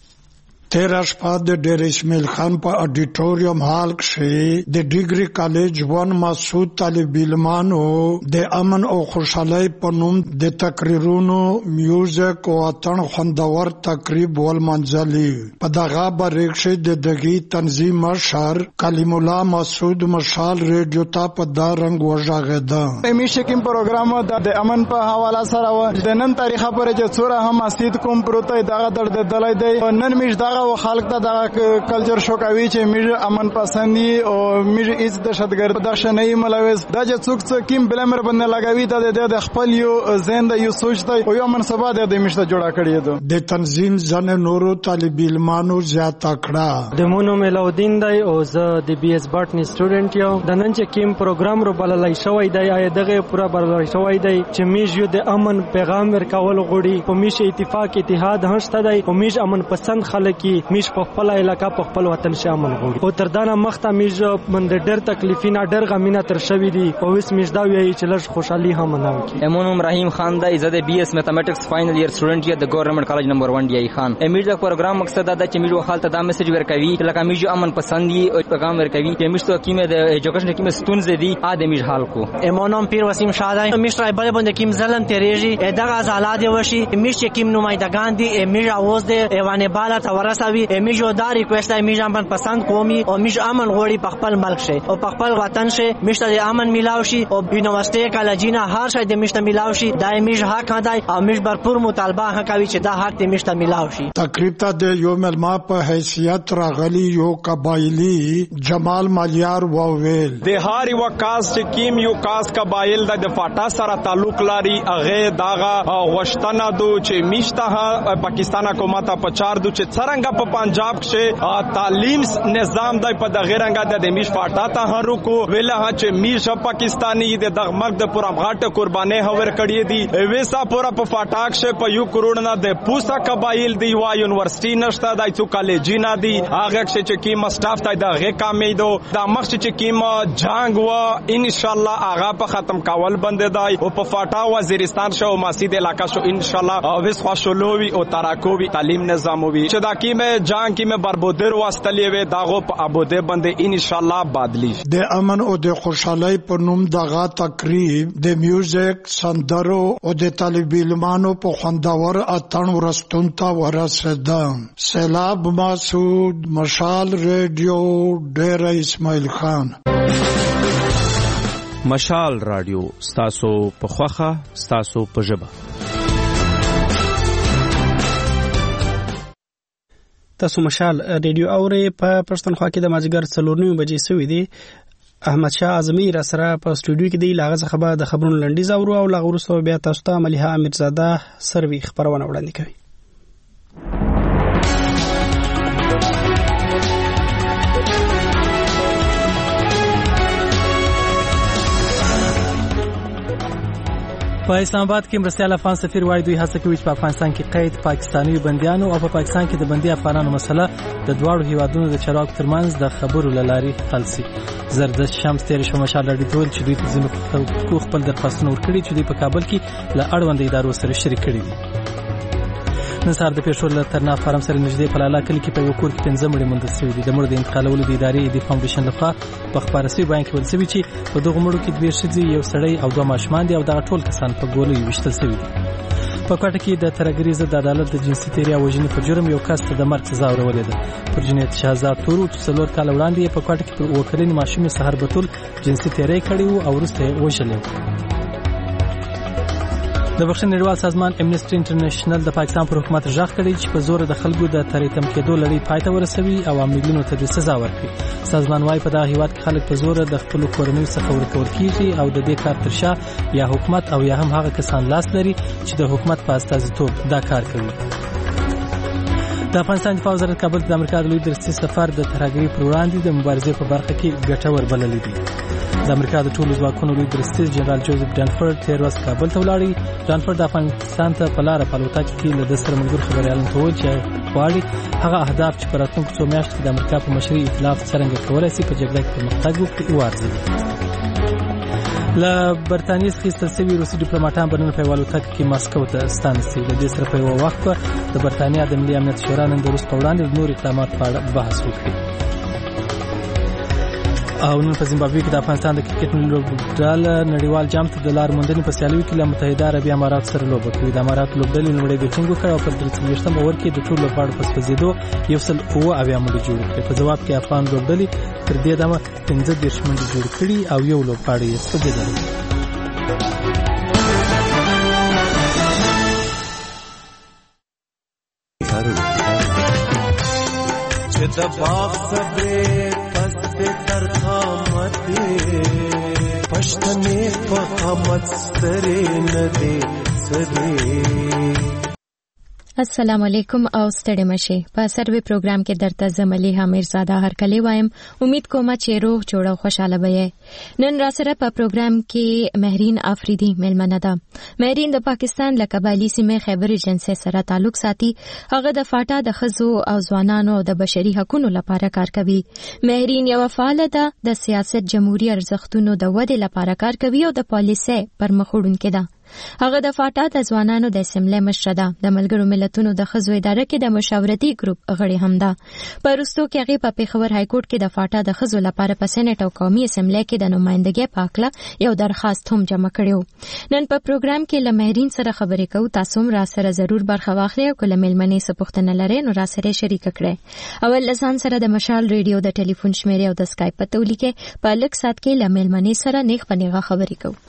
تیرہ شپه د ډیر اسماعیل خان په اډیټوریم هال کې د ډیګري کالج ون مسعود طالب علمانو د امن او خوشحالۍ په نوم د تقریرونو میوزیک او اتن خوندور تقریب ولمنځلي. په دغه برخه د دغه تنظیم مشر کلیم الله مسعود مشال ریډیو ته په دا رنگ وژغېده. همیشه کوم پروګرام د امن په حواله سره د نن تاریخه پر چې څوره هم اسید کوم پروتای دغه درد دلای دی نن میش دغه او خلق ته د کلچر شو کوي چې میږ امن پسندي او میږ از دهشتګرد دښنې ملوث دا چې څوک څوک کیم بلمر باندې لګوي ته د خپل یو زنده یو سوچته او یو منصبه د مشته جوړه کړی دی. د تنظیم ځنه نورو طالب علمانو زیاته کړه. د مونو ملاودین دی او زه د بي اس باټنی سټوډنټ یو. د نن چې کیم پروګرام رو بللای شوی دی آیا دغه پورا بللای شوی دی چې میږ د امن پیغام ورکول غوړي په میش اتفاق اتحاد هشته دی او میږ امن پسند خلک میش په خپل علاقہ په خپل وطن شامل غوړي او تر دانه مخته میش من د ډېر تکلیفینه ډېر غمینه تر شوی دی او وس میش دا وی چې لږ خوشحالي هم نه وکي. امونم رحیم خان دا زده بي اس میتھمیټکس فائنل ایئر سټوډنټ یا د ګورنمنت کالج نمبر one دی ای خان. امیر دا پروګرام مقصد دا چې میش حالت دا میسج ورکوي چې لکه میش امن پسندي او پیغام ورکوي چې میش ته کیمه د ایجوکیشن کیمه ستونزې دي ا د میش حال کو. امونم پیر وسیم شادای میش رایبل باندې کیم ظلم تیریږي دغه ازالات وشي میش کیم نمائندگان دي میش اواز دي ایوانه بالا تورسوي میش دا ریکوست ہے میش امن پسند قومي او میش امن غوړي په خپل ملک شي او په خپل وطن شي میش ته امن میلاو شي او یونیورسيټي کالجینا هر شي د میش ته میلاو شي دا میش حق دی او میش برپور مطالبه کوي چې دا حق د میش ته میلاو شي. تقریبا د یو ملما په حیثیت راغلی یو قبایلی جمال مالیار وویل د هاري وکاس چې کیم یو کاس قبایل د فاټا سره تعلق لري هغه داغه غشتنه دو چې میش ته پاکستان حکومت په چار دو چې څنګه په پنجاب کې تعلیم نظام دای په دغه رنګه د میش فاټا ته هرو کو ویله چې میش پاکستانی د دغه مرګ د پرام غاټه قرباني هور کړی دی ویسا پورا په فاټاک شه په یو کروڑ نه د پوسا قبایل دی وا یونیورسيټي نشته دای څو کالجی نه دی هغه چې کی مستاف ته دغه کامې دو د مخ چې کی ما جنگ و ان شاء الله هغه په ختم کول بند دی او په فاټا وزیرستان شو ماسید علاقہ شو ان شاء الله او وس خوشلووي او تراکووي تعلیم نظاموي چې دا کی مې جنگ کی مې بربودر واستلې وې داغو په ابوده باندې ان شاء الله بدلی د امن او د خوشحالۍ په نوم دغه تقریب د میوزیک سندرو او د طالب علمانو په خوندور اتن ورستون ته ورسېده. سیلاب مسعود مشال ریډیو ډیر اسماعیل خان. مشال رادیو ستاسو په خوخه ستاسو په ژبه. تاسو مشال ریډیو اوري په پښتونخوا کې د مازیګر څلور نیمې بجې سوي دي. احمد شاه اعظمي را سره په سټوډیو کې دی لاغه څخه به د خبرونو لنډیز اورو او لاغه وروسته بیا تاسو ته مليحه امیرزاده سروي خبرونه وړاندې کوي. په اسلام آباد کې مرستیال افغان سفیر وایي دوی هڅه کوي چې په افغانستان کې قید پاکستاني بندیانو او په پا پاکستان کې د بندي افغانانو مسله د دواړو هیوادونو د چارواکو ترمنځ د خبرو له لارې حل شي. زردشت شمس تیر شو مشال لړۍ ټول چې دوی ته ځینو خپل درخواستونه ورکړي چې دوی په کابل کې له اړوند ادارو سره شریک کړي دي. نن سهار د پېښور له ترناف فارم سره نږدې په لالا کلي کې په یو کور کې پنځه مړي موندل شوي دي. د مړو د انتقالولو د ادارې د فاونډیشن لخوا په خپاره شوي بیان کې ویل شوي چې په دغو مړو کې دوې ښځې، یو سړی او دوه ماشومان دي او دغه ټول کسان په ګولیو ویشتل شوي دي. په کوټه کې د ترهګرۍ ضد عدالت د جنسي تېري او وژنې په جرم یو کس ته د مرګ سزا ورولې ده. پر جنید شهزاد تورو چې څلور کاله وړاندې یې په کوټه کې پر اووه کلنې ماشومې سحر بتول جنسي تېری کړی و او وروسته یې وژلی و. د بخښنې نړیوال سازمان امنیسټي انټرنیشنل د پاکستان پر حکومت غږ کړی چې په زور د خلکو د تریتم کېدو لړۍ پای ته ورسوي او عاملینو ته د سزا ورکړي. سازمان وايي په دغه هیواد کې خلک په زور د خپلو کورنیو څخه ورکول کیږي او د دې کار تر شا یا حکومت او یا هم هغه کسان لاس لري چې د حکومت په استازیتوب دا کار کوي. د افغانستان دفاع وزارت کابل د امریکا د لوی درستي سفر د ترهګرۍ پر وړاندې د مبارزې په برخه کې ګټور بللی دی. د امریکا د ټولو ځواکونو لوی درستي جنرال جوزف ډانفورد تېر ورځ کابل ته ولاړی. ډانفورد د افغانستان ته په لاره په الوتکه کې له ده سره ملګرو خبریالانو ته وویل چې غواړي هغه اهداف چې په راتلونکو څو میاشتو کې د امریکا په مشرۍ ایتلاف څرنګه کولی شي په جګړه کې پرمختګ وکړي وارزوي. له برتانیې څخه ایستل شوي روسي ډیپلوماټان به نن په یوه الوتکه کې ماسکو ته ستانه شي. د دې سره په یوه وخت به د برتانیا د ملي امنیت شورا نن د روس په وړاندې د نورو اقداماتو په اړه بحث وکړي. او نن په زیمبابوې کې د افغانستان د کرکټ ملي لوبډله نړیوال جام ته د لار موندنې په سیالیو کې له متحده عربي اماراتو سره لوبه کوي. د اماراتو لوبډلې لومړی بیټینګ وکړ او په درې څلوېښتم اوور کې د ټولو لوبغاړو په سوځېدو یو سل اووه اویا منډې جوړې کړې. په ځواب کې افغان لوبډلې تر دې دمه پنځه دېرش منډې جوړې کړي او یو لوبغاړی یې سوځېدلی. د باغ صبرې پس تر خامتې پښتنې په خامت سترې نه دي سدي. السلام علیکم او ستړي مشه. په سروي پروګرام کې درته زملي حمیر زاده هر کلی وایم. امید کوم چې روغ جوړ او خوشاله وئ. نن را سره په پروګرام کې مهرین افریدي ملمنه ده. مهرین د پاکستان له قبایلی سیمې خیبر ایجنسی سره تعلق ساتي. هغه د فاټا د خزو او ځوانانو د بشري حقوقو لپاره کار کوي. مهرین یو فعال ده د سیاست جمهوریت ارزښتونو د ودې لپاره کار کوي او د پالیسۍ پر مخ وړونکې ده. هغه د فاټا د ځوانانو د اسمبلی مشره ده. د ملګرو ملتونو د ښځو اداره کې د مشاورتي ګروپ غړې هم ده. په وروستو کې هغې په پېښور های کورټ کې د فاټا د ښځو لپاره په سینټ او قومي اسمبلی کې د نمایندګۍ په هکله یو درخواست هم جمع کړی و. نن په پروګرام کې له مهرین سره خبرې کوو. تاسو هم را سره ضرور برخه واخلئ او که له میلمنې څه پوښتنه لرئ نو را سره شریکه کړئ. اول له ځان سره د مشال ریډیو د ټلیفون شمیرې او د سکایپ پته ولیکئ. په لږ ساعت کې له میلمنې سره نیغ په نیغه خبرې کوو.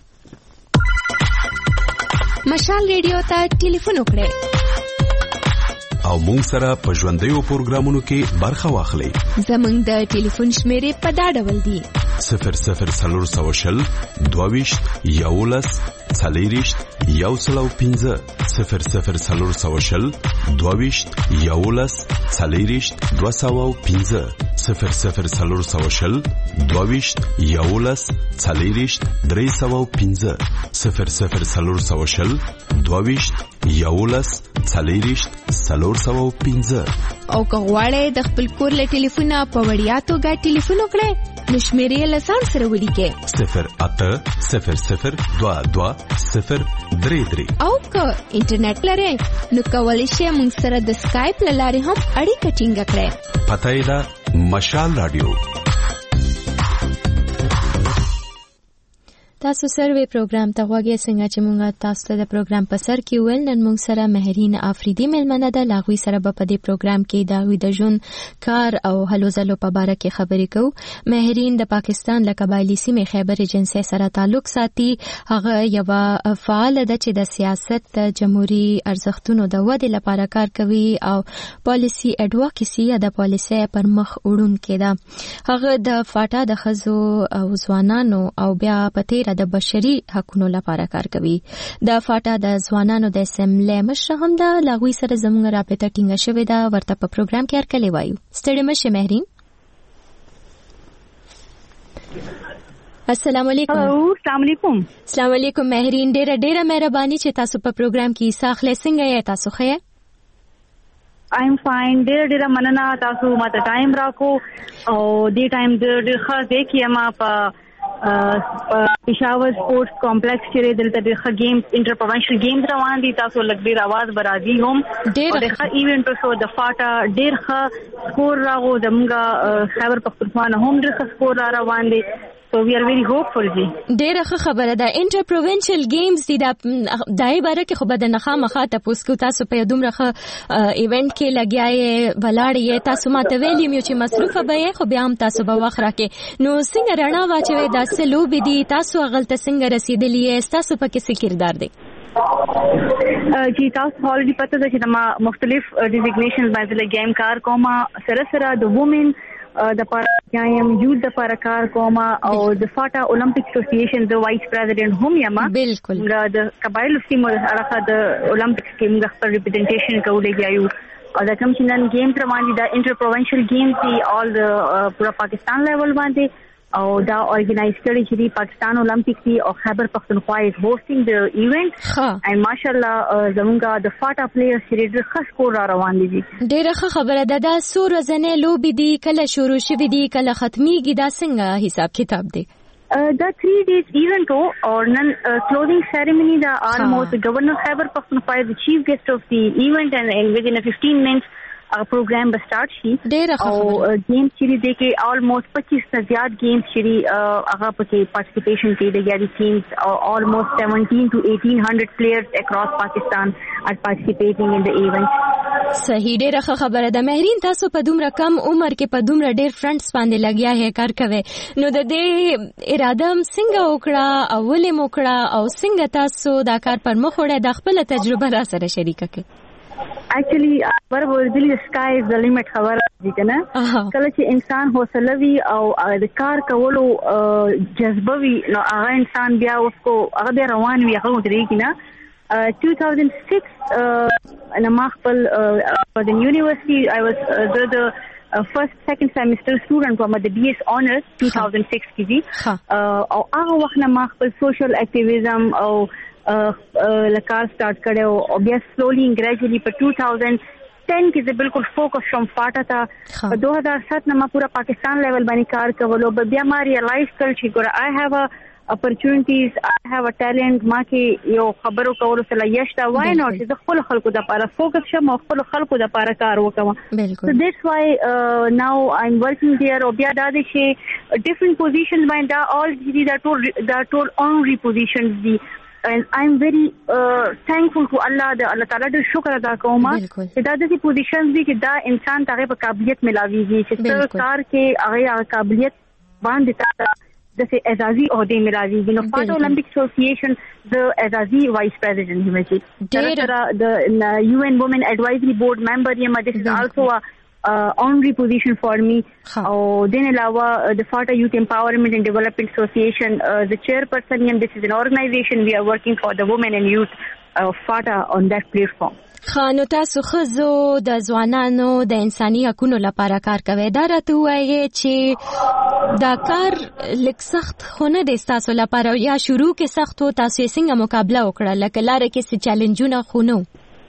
مشال ریډیو ته ټلیفون وکړئ او مونږ سره په ژوندیو پروګرامونو کې برخه واخلئ. زمونږ د ټلیفون شمیرې په دا ډول دي: صفر صفر څلور سوه شل دوه ویشت یولس څلېرویشت یو سل او پنځه صفر صفر څلور سوه شل دوه ویشت یولس څلېرویشت دوه سوه او پنځه صفر صفر څلور سوه شل دوه ویشت یولس څلېرویشت درې سوه او پنځه صفر صفر څلور سوه شل دوه ویشت یولس څلېرویشت څلور سوه او پنځه. او که غواړئ د خپل کور له ټلیفونه په وړیا توګه ټلیفون وکړئ نو شمیرې له ځان سره ولیکئ: صفر اته صفر صفر دوه دوه صفر درې درې. او که انټرنیټ لرئ نو کولی شئ موږ سره د سکایپ له لارې هم اړیکه ټینګه کړئ. پته یې ده مشال رادیو. تاسو سروي پروګرام ته غوږی څنګه چې موږ تاسو ته د پروګرام په سر کې ویل نن موږ سره مهرین افریدي ملمنه ده. لاغوي سره به په دې پروګرام کې د هغوی د ژوند کار او هلو ځلو په باره کې خبرې کوو. مهرین د پاکستان له قبایلي سیمې خیبر ایجنسی سره تعلق ساتي. هغه یوه فعاله ده چې د سیاست د جمهوري ارزښتونو د ودې لپاره کار کوي او پالیسي اډواکیسي یا د پالیسۍ پر مخ وړونکې ده. هغه د فاټا د ښځو او ځوانانو او بیا په تیره د بشري حقوقو لپاره کار کوي. د فاټا د ځوانانو د اسمبلی مشره هم ده. له هغوی سره زموږ رابطه ټینګه شوې ده. ورته په پروګرام کې هرکلی وایو. ستړې مه شې مهرین. السلام علیکم. السلام علیکم. السلام علیکم مهرین، ډیره ډیره مهرباني چې تاسو په پروګرام کې حصہ اخلئ. څنګه یې تاسو ښه؟ I'm fine. ډیره ډیره مننه تاسو ماته ټایم راکو او دې ټایم ډېر ښه دی کې ما په پېښور سپورټس کمپلیکس کې دلته د ښه گیمز انټر پروینشل گیمز روان دي. تاسو لږ ډېر आवाज برادي هم ډېر ښه ایونت شو د فاټا ډېر ښه سکور راغو د موږ خیبر پختونخوا نه هم ډېر ښه سکور را روان دي. So we are very hopeful جی. ډیره ښه خبره ده. انټر پروینشل گیمز دي د دای باره کې خو به د نخا مخه تاسو کو تاسو په دومره ښه ایونت کې لګیاي ولاړی تاسو ماته ویلیم چې مصروفه به خو بیا هم تاسو به وخت راکې نو څنګه رڼا واچوي د سلوب دي تاسو غلطه څنګه رسیدلی تاسو په کې څه کردار دی؟ جی تاسو already پته ده چې ما مختلف ډیزیګنیشنز باندې گیم کار کوم سره سره د وومن د پارایم یوز د پارکار کوما او د فاټا اولمپیک اسوسییشن د وایس پریزیډنټ هم یم. بالکل د قبایل سیمو هغه د اولمپیکس کې موږ خپل ریپرزنټیشن کولای یو او دا کوم چې نن گیم روان دي د انټر پروینشل گیمز دي آل د پورا پاکستان لیول باندې او دا ارګنایز کړی چې پاکستان اولمپیک دی او خیبر پختونخوا از هوسټینګ د ایونت ان ماشاءالله زمونږه د فاټا پلیئرز چې ډېر ښه سکور را روان دي. ډېر ښه خبره ده. دا څو ورځې لوبې دي کله شروع شوې دي کله ختميږي دا څنګه حساب کتاب دی؟ دا three days event او نن closing ceremony دا almost governor خیبر پختونخوا the chief guest of the event and, and within a fifteen minutes پروګرام به سٹارټ شي او گیم چې دی کې almost twenty-five نه زیات گیمز چې هغه پکې پارټیسپیشن کوي د یاري ټیمز او almost seventeen to eighteen hundred players across Pakistan are participating in the event. صحیح ډیره ښه خبره ده. مهرین تاسو په دومره کم عمر کې په دومره ډیر فرنټس باندې لګیا هې کار کوي نو د دې اراده هم څنګه وکړه او ولې موکړه او څنګه تاسو دا کار پر مخ وړئ د خپل تجربه را سره شریک کړئ؟ actually پر ورځلي the sky is the limit خبره دي کنه کله چې انسان حوصله وي او د کار کولو جذبه وي نو هغه انسان بیا اوسکو هغه بیا روان وي هغه درېږي نه. two thousand six انا ما خپل په د یونیورسيټي I was the the first second semester student from the B S honors two thousand six کې دي او هغه وخت نه ما خپل social activism او لکار سٹارٹ کړو او بیا slowly and gradually په two thousand ten کې زه بالکل فوکس شوم فاټا ته په two thousand seven نه ما پورا پاکستان لیول باندې کار کولو بیا ما ریلایز کړ چې ګور I have a opportunities I have a talent ما کې یو خبرو کولو صلاحیت دا why not چې خپل خلکو د لپاره فوکس شم او خپل خلکو د لپاره کار وکم. So that's why uh, now I'm working there او بیا دا دي چې different positions باندې دا all دي دا ټول دا ټول honorary positions دي and I'm very uh, thankful to Allah the Allah تعالی د شکر ادا کوم چې دا د پوزیشنز دي چې دا انسان ته په قابلیت ملاويږي چې څه کار کې هغه قابلیت باندې تا د اعزازي عہدے ملاويږي. نو فاټا اولمپیک اسوسییشن د اعزازي وایس پریزیډنټ یم چې د U N Women Advisory Board member یم. This is also a uh, honorary position for me. او دین علاوه د فاټا Youth Empowerment and Development Association uh, the chairperson یم. This is an organization we are working for the women and youth of FATA on that platform. خانو تاسو خزو د ځوانانو د انساني حقوقو لپاره کار کوي دا راته وایي چې دا کار لږ سخت خو نه دی تاسو لپاره یا شروع کې سخت و تاسو یې څنګه مقابله وکړه لکه لاره کې څه چیلنجونه خو نه؟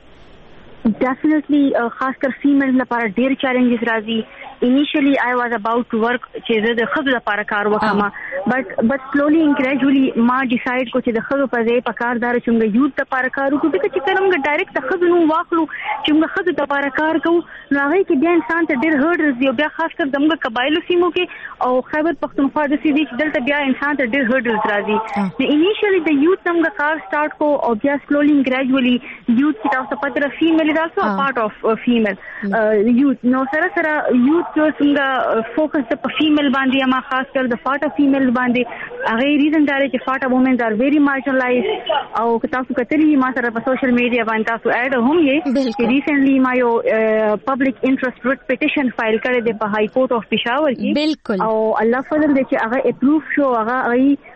definitely uh, خاص کر فیمیل لپاره ډیر چیلنجز راځي. initially I was about to work چې زه د خزو لپاره کار وکم but but slowly and gradually ما decide کو چې د خزو په ځای په کاردار چې موږ یوت لپاره کار وکړو ځکه چې کله موږ ډایرکټ د خزو نو واخلو چې موږ خزو لپاره کار کوو نو هغه کې بیا انسان ته ډیر هرډ راځي بیا خاص کر د موږ قبایلو سیمو کې او خیبر پختونخوا د سیدي چې دلته بیا انسان ته ډیر هرډ راځي. نو initially د یوت موږ کار سٹارټ کو او بیا slowly and gradually یوت چې تاسو پته را فیمیل is also a part of uh, female uh, youth. نو سره سره یوت جو څنګه فوکس په فیمیل باندې ما خاص کر د فاټا فیمیل باندې هغه ریزن دا چې فاټا وومنز ار ویری مارجنلایزډ او که تاسو کتلی ما سره په سوشل میډیا باندې تاسو اډ هم یې چې ریسنټلی ما یو پبلک انټرست ریټ پټیشن فایل کړی دی په های کورټ اف پېښور کې او الله فضل دی چې هغه اپروف شو هغه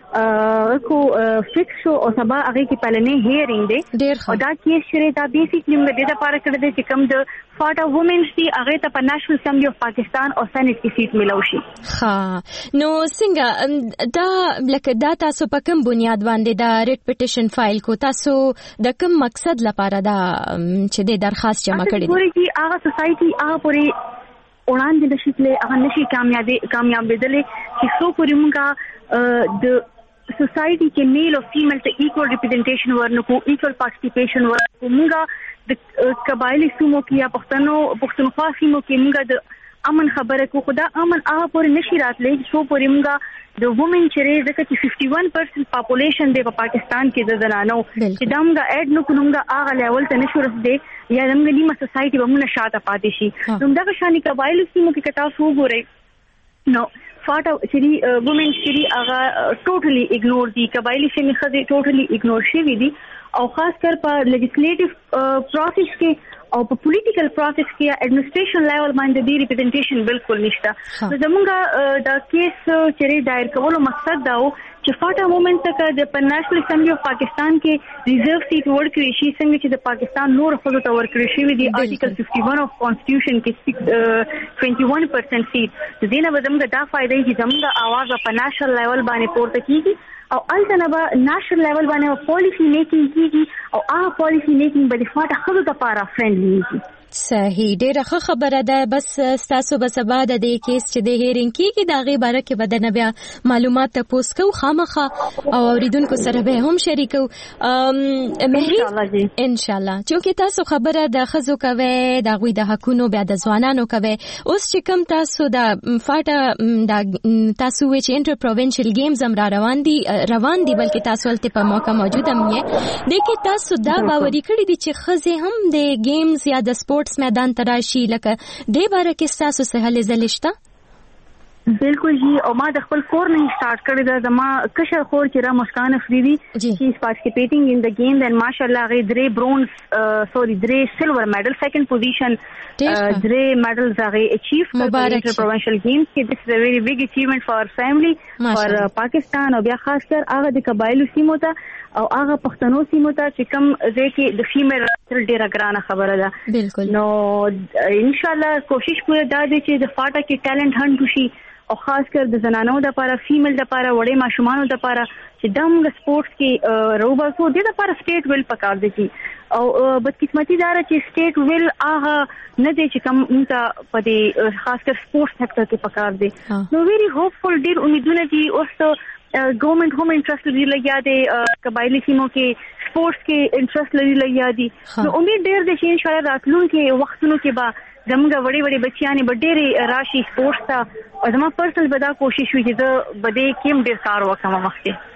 کو فکس شو او سبا هغه کې پلنې هیرینګ دی او دا کیس شری دا بیسیکلی موږ د دې لپاره کړی دی چې کوم د فاټا وومنز دی هغه ته په نېشنل اسمبلی اف پاکستان او سېنات کې سیټ ملو شي. ها نو څنګه دا لکه دا تاسو په کوم بنیاد باندې دا ریټ پټیشن فایل کو تاسو د کوم مقصد لپاره دا چې د درخواست جمع کړی دی؟ پوری کی هغه سوسايټي هغه پوری وړاندې نشي تللی هغه نشي کامیابی کامیابېدلې چې څو پوری موږ د سوسايټي کې میل او فیمیل ته ایکوال ریپرزنټیشن ورنکو ایکوال پارټیسپیشن ورنکو موږ د قبایلی سیمو کې یا پښتنو پښتونخوا سیمو کې موږ د امن خبره کو خدا امن هغه پورې نشي راتلې چې څو پورې موږ د وومن چره ځکه چې ففټي ون پرسنټ پاپولیشن دی په پاکستان کې د زنانو چې دا موږ اډ نو کومګه هغه لیول ته نشو رسېدې یا موږ نیمه سوسايټي به موږ شاته پاتې شي نو دا شانې قبایلی سیمو کې کتا سو ګورې نو فاټا چې وومن چې هغه ټوټلی اګنور دي قبایلی سیمې خځې ټوټلی اګنور شي دي او خاص کر په لیجسلیټیو پروسس کې او په پولیټیکل پروسس کې یا ایڈمنسټریشن لیول باندې د ریپرزنټیشن بالکل نشته. نو زمونږ دا کیس چې دایر کولو مقصد دا و چې فاټا موومنټ ته د نېشنل اسمبلی اف پاکستان کې ریزرو سیټ ورکړي شي څنګه چې د پاکستان نور خلکو ته ورکړي شي دي آرټیکل ففټي ون اف کانسټیټیوشن کې ټوئنټي ون پرسنټ سیټ د دې نه به زموږ دا فائدې چې زموږ आवाज په نېشنل لیول باندې پورته کیږي او الته نه به نېشنل لیول باندې پالیسی میکینګ کیږي او هغه پالیسی میکینګ به د فاټا خلکو لپاره فرندلی وي. صحیح ډیره ښه خبره ده. بس تاسو به سبا د دې کیس چې د هیرینګ کیږي دا غي باره کې بدنه بیا معلومات تاسو کو خامخه او اوریدونکو سره به هم شریکو مهرین ان شاء الله چې تاسو خبره د خزو کوي د غوي د حقونو بیا د ځوانانو کوي اوس چې کوم تاسو د فاټا د تاسو چې انټر پروینشل گیمز هم را روان دي روان دي بلکې تاسو ولته په موقع موجود هم یې د کې تاسو دا باورې کړی دي چې خزه هم د گیمز یا د سپورت میدان تراشی لکه د باره کې تاسو څه هلې زلشتہ؟ بالکل جی او ما د خپل کور نه سٹارټ کړی دا زما کشر خور چې را مسکان افریدي شي از پارټیسپیټینګ ان د گیم دین ماشاءالله غي درې برونز سوري درې سلور میډل سیکنډ پوزیشن درې میډلز هغه اچیو کړل په پروینشل گیمز کې دس ا ویری بیگ اچیومنٹ فار فیملی فار پاکستان او بیا خاص کر هغه د قبایلو سیمو ته او هغه پښتنو سیمو ته چې کوم ځای کې د فیمیل ډیره ګرانه خبره ده بالکل نو ان شاء الله کوشش پوره دا دی چې د فاټا کې ټیلنٹ هنټ وشي او خاص کر د زنانو د لپاره فیمیل د لپاره وړې ماشومان د لپاره چې دمغه سپورتس کې روبا سو د لپاره سټیټ ویل پکار دي او بدقسمتي دار چې سټیټ ویل هغه نه دی چې کوم ته په دې خاص کر سپورتس سېکټر کې پکار دي نو ویری هوپفل ډیر امیدونه دي اوس گورنمنٹ هم انټرست لري لګیا دي قبایلی سیمو کې سپورتس کې انټرست لري لګیا دي نو امید ډیر دي چې ان شاء الله راتلونکي وختونو کې به زموږ وړي وړي بچیانې به ډېرې راشي سپورتس ته او زما پرسنل به دا کوشش وي چې زه به دې کې هم ډېر کار وکړم مخکې.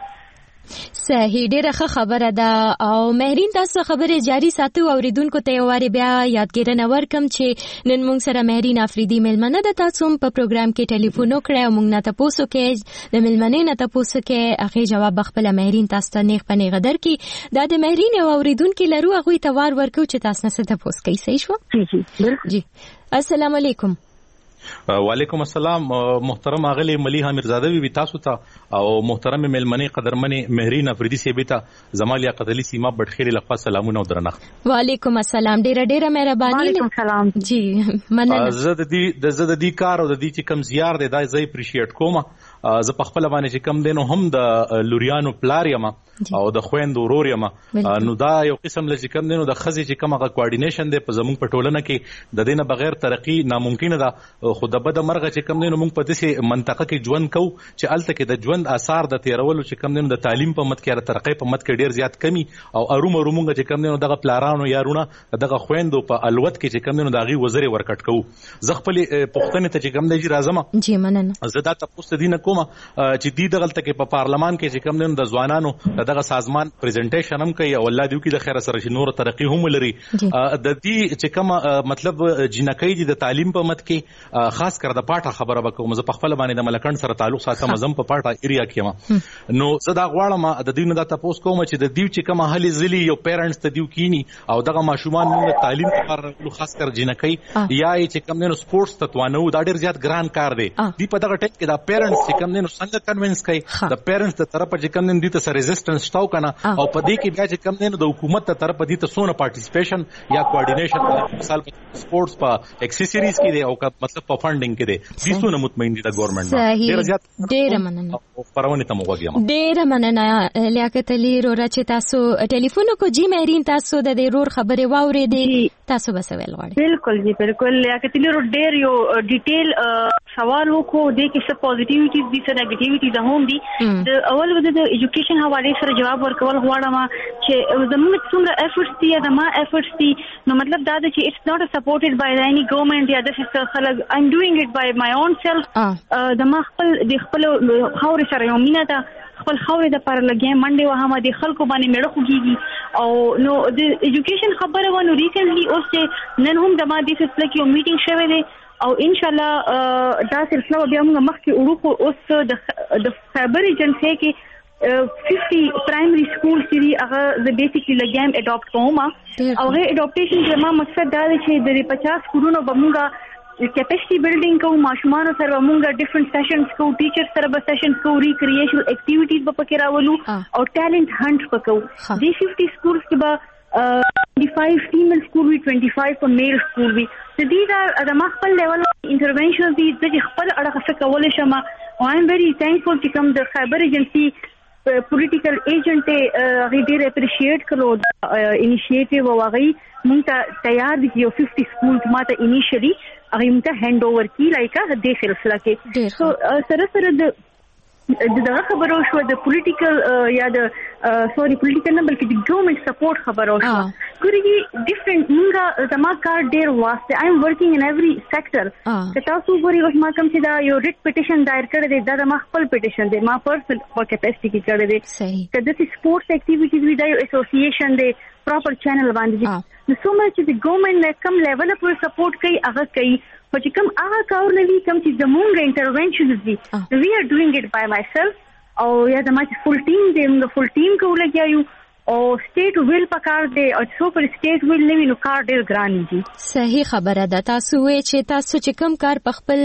صحیح ډیره ښه خبره ده او مهرین تاسو خبره جاری ساتو اوریدونکو ته یو واری بیا یادګیرنه ورکم چې نن موږ سره مهرین افریدي ملمنه ده تاسو په پروګرام کې ټلیفون وکړئ او موږ نه تاسو کې د ملمنې نه تاسو کې هغه جواب خپل مهرین تاسو ته نیغ پنه غدر کې دا د مهرین او اوریدونکو لرو هغه ته وار ورکو چې تاسو نه څه تاسو کوي صحیح شو جی السلام علیکم. وعلیکم السلام محترم اغلی ملیحه میرزاده وی تاسو ته او محترم ملمنی قدرمنی مهرین افریدی سی بیتا زمالیا قتلی سیما بټخیری لخوا سلامونه او درنښت. وعلیکم السلام ډیره ډیره مهرباني. وعلیکم السلام. جی مننه. زه د دې د زه د دې کار او د دې چې کم زیار دی دا زه اپریشیټ کوم. زه په خپل باندې چې کم دینو هم د لوریانو پلار یم او د خويند ورور یم نو دا یو قسم لږ کم دینو د خزي چې کومه کوارډینیشن دی په زموږ په ټولنه کې د دینه بغیر ترقی ناممکن ده خو د بد مرغه چې کم دینو موږ په دې منطقه کې ژوند کوو چې الته کې د ژوند آثار د تیرولو چې کم دینو د تعلیم په مت کې د ترقی په مت کې ډیر زیات کمی او ارومه رومونګه چې کم دینو دغه پلارانو یارونه دغه خويندو په الوت کې چې کم دینو دغه وزري ورکټ کوو زه خپل پښتنه ته چې کم دی راځم جی مننه زه دا تاسو دینه کوم چې دی دغه تل کې په پارلمان کې چې کم دینو د ځوانانو دغه سازمان پریزنټیشن هم کوي او الله دې کې د خیره سره چې نور ترقی هم لري د دې چې کوم مطلب جنکې دي د تعلیم په مت کې خاص کر د پاټه خبره وکوم زه په خپل باندې د ملکن سره تعلق ساتم زم په پاټه ایریا کې نو زه دا غواړم د دې نه د تاسو کوم چې د دې چې کوم هلي زلي یو پیرنټس ته دیو کینی او دغه ماشومان موږ تعلیم لپاره خاص کر جنکې یا چې کوم نو سپورتس ته توانو دا ډیر زیات ګران کار دی دی په دغه ټیک کې دا پیرنټس چې چې کوم نه څنګه کنوینس کوي د پیرنټس د طرفه چې کوم نه دي ته ریزिस्टेंस شتاو کنه او په دې کې بیا چې کوم نه د حکومت تر طرفه دي ته سونه پارټیسپیشن یا کوارډینیشن مثال په سپورتس په ایکسسریز کې دی او مطلب په فاندینګ کې دی د سونه مطمئن دي د ګورنمنت ډیر زیات ډیر مننه پرونه ته موګیم ډیر مننه لیاقت علي رورا چې تاسو ټلیفون کو جی مېرین تاسو د ضرور خبره واوري دي تاسو بس ویل غواړئ بالکل جی بالکل لیاقت علي رور ډیر یو ډیټیل سوال وکړو د کې څه پوزټیویټیز دي څه نیگیټیویټیز هم دي د اول ود د ایجوکیشن حواله سره جواب ورکول غواړم چې زموږ څومره افورټس دي یا د ما افورټس دي نو مطلب دا دی چې اټس ناٹ سپورټډ بای اني ګورنمنت یا د څه خلک ایم ډوینګ اټ بای مای اون سیلف د ما خپل د خپل خاور سره یو مینه ده خپل خاورې د پر لګې منډه وهمه د خلکو باندې مړه خوږي او نو د ایجوکیشن خبره ونه ریسنټلی اوس چې نن هم د ما د فیصله کې یو میټینګ شوه دی او ان شاء الله دا سلسله بیا موږ مخکې وړو اوس د د خیبر ایجنسی کې fifty پرایمری سکول چې هغه د بیسیکلی لګیم اډاپټ کوم او هغه اډاپټیشن کې ما مقصد دا دی چې د fifty کورونو به موږ کیپیسټي بلډینګ کوو ماشومان سره موږ ډیفرنٹ سیشنز کوو ټیچر سره به سیشنز کوو ریکرییشنل اکټیویټیز به پکې راولو او ټیلنٹ هانټ وکړو د fifty سکولز کې به twenty-five فیمیل سکول وی twenty-five په میل سکول وی so these are د خپل لیول انټرونشنز دي چې خپل اړه څه کول شم او I am very thankful چې کوم د خیبر ایجنسی پولیټیکل ایجنټ هغه ډیر اپریشیټ کړو انیشیټیو او هغه مونږ ته تیار دي یو fifty سکول ماته انیشلی هغه مونږ ته هند اوور کی لایکه د سلسله کې سو سره سره د دغه خبرو شو د پولیټیکل یا د سوري پولیټیکل نه بلکې د ګورنمنت سپورټ خبرو شو ګورې ډیفرنٹ موږ زما کار ډیر واسطه آی ایم ورکینګ ان ایوری سیکټر که تاسو ګورئ اوس ما کوم چې دا یو ریټ پټیشن دایر کړی دی دا د ما خپل پټیشن دی ما پرسنل په کیپیسټي کې کړی دی که د سپورټس اکټیویټیز وی دا یو اسوسییشن دی پراپر چینل باندې نو سو مچ چې د ګورنمنت کم لیول پر سپورټ کوي هغه کوي خو چې کوم هغه کارونه دي کوم چې زموږ انټرونشنز دي وی آر ډوینګ اټ بای مای سیلف او یا زما چې فل ټیم دی موږ فل ټیم کوو لګیایو او سټیټ ویل پکار دی او څو پر سټیټ ویل نه وینو کار ډیر ګران دي صحیح خبره ده تاسو وې چې تاسو چې کوم کار په خپل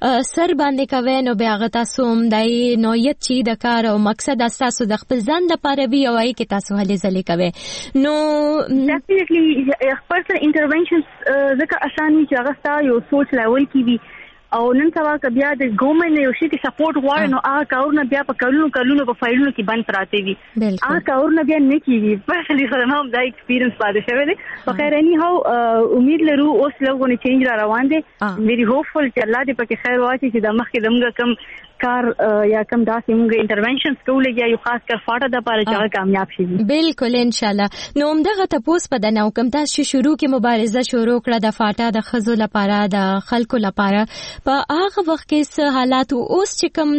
سر باندې کوي نو بیا غو تاسو هم دای نوعیت چې د کار او مقصد تاسو د خپل ځان د پاره وی او ای کې تاسو هلي ځلې کوي نو ډیفینیټلی خپل انټرونشنز ځکه اسانه چې هغه ستا یو سوچ لیول کې وي او نن سبا که بیا د ګورنمنت یو شي کې سپورټ غواړي نو هغه کارونه بیا په کلونو کلونو په فایلونو کې بند پراته وي هغه کارونه بیا نه کیږي پرسنلی خو ما هم دا ایکسپیرینس پاتې شوی دی په خیر اني هاو امید لرو اوس لږونه چینج را روان دي ویری هوپفل چې الله دې پکې خیر واچي چې د مخکې دمګه کم کار یا کم داسې موږ انټرونشنز کولې یا یو خاص کار فاټه د پاره چې هغه کامیاب شي بالکل ان شاء الله نو همدغه تاسو په دنه کوم تاسو شروع کې مبارزه شروع کړه د فاټه د خزو لپاره د خلکو لپاره په هغه وخت کې څه حالات اوس چې کوم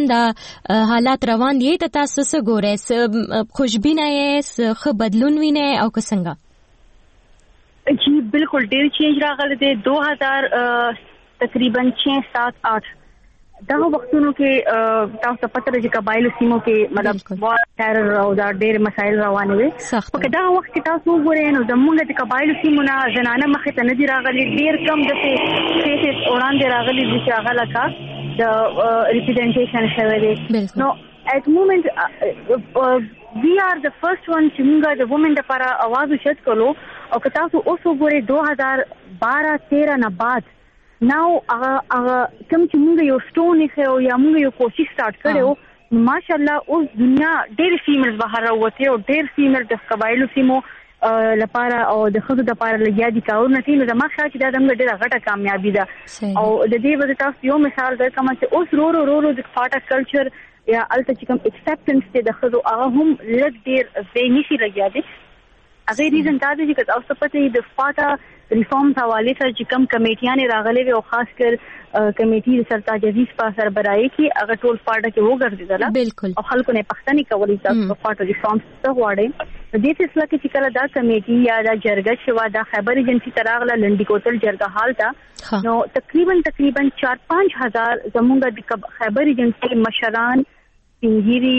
د حالات روان دي ته تاسو څه ګورئ خوشبینه یې څه بدلون وینئ او څنګه جی بالکل ډیر چینج راغلی دی دو هزار تقریبا چھ سات آٹھ دغه وختونو کې تاسو پته لرئ چې قبایلو سیمو کې مطلب وار ټیرر او دا ډېر مسایل روان دي په دغه وخت کې تاسو وګورئ نو د موږ د قبایلو سیمو نه زنانه مخې ته نه دي راغلي ډېر کم د کیسز وړاندې راغلي چې هغه لکه د ریپرزنټیشن شوی دی نو at moment uh, we are the first one چې موږ د وومن لپاره आवाज اوچت کړو او که تاسو اوس وګورئ دو هزار بارہ تیرہ نه بعد نو هغه هغه کوم چې موږ یو سټون یې او یا موږ یو کوشش سٹارټ کړو ماشاءالله اوس دنیا ډېر فیمیلز بهر راوته او ډېر فیمیل د قبایلو سیمو لپاره او د خزو د لپاره لګیا دي کارونه کوي نو زما خیال چې دا د ډېره غټه کامیابی ده او د دې وجه تاسو یو مثال درکوم چې اوس رو رو رو رو د فاټا کلچر یا الته چې کوم اکسپټنس ته د خزو هغه هم لږ ډېر ویني لګیا دي هغه ریزن دا دی چې تاسو پته د فاټا ریفارمز حواله سره چې کوم کمیټیانې راغلي او خاص کر کمیټي د سرتاج عزیز په سربراهي کې هغه ټول فاټا کې وګرځیدله بالکل او خلکو نه پښتني کولې تاسو فاټا ریفارمز ته غواړي د دې څخه چې کله دا کمیټي یا دا جرګه شوا دا خیبر ایجنسی تراغله لنډي کوتل جرګه حال تا نو تقریبا تقریبا چار پانچ هزار زموږ د خیبر ایجنسی مشران سپینګيري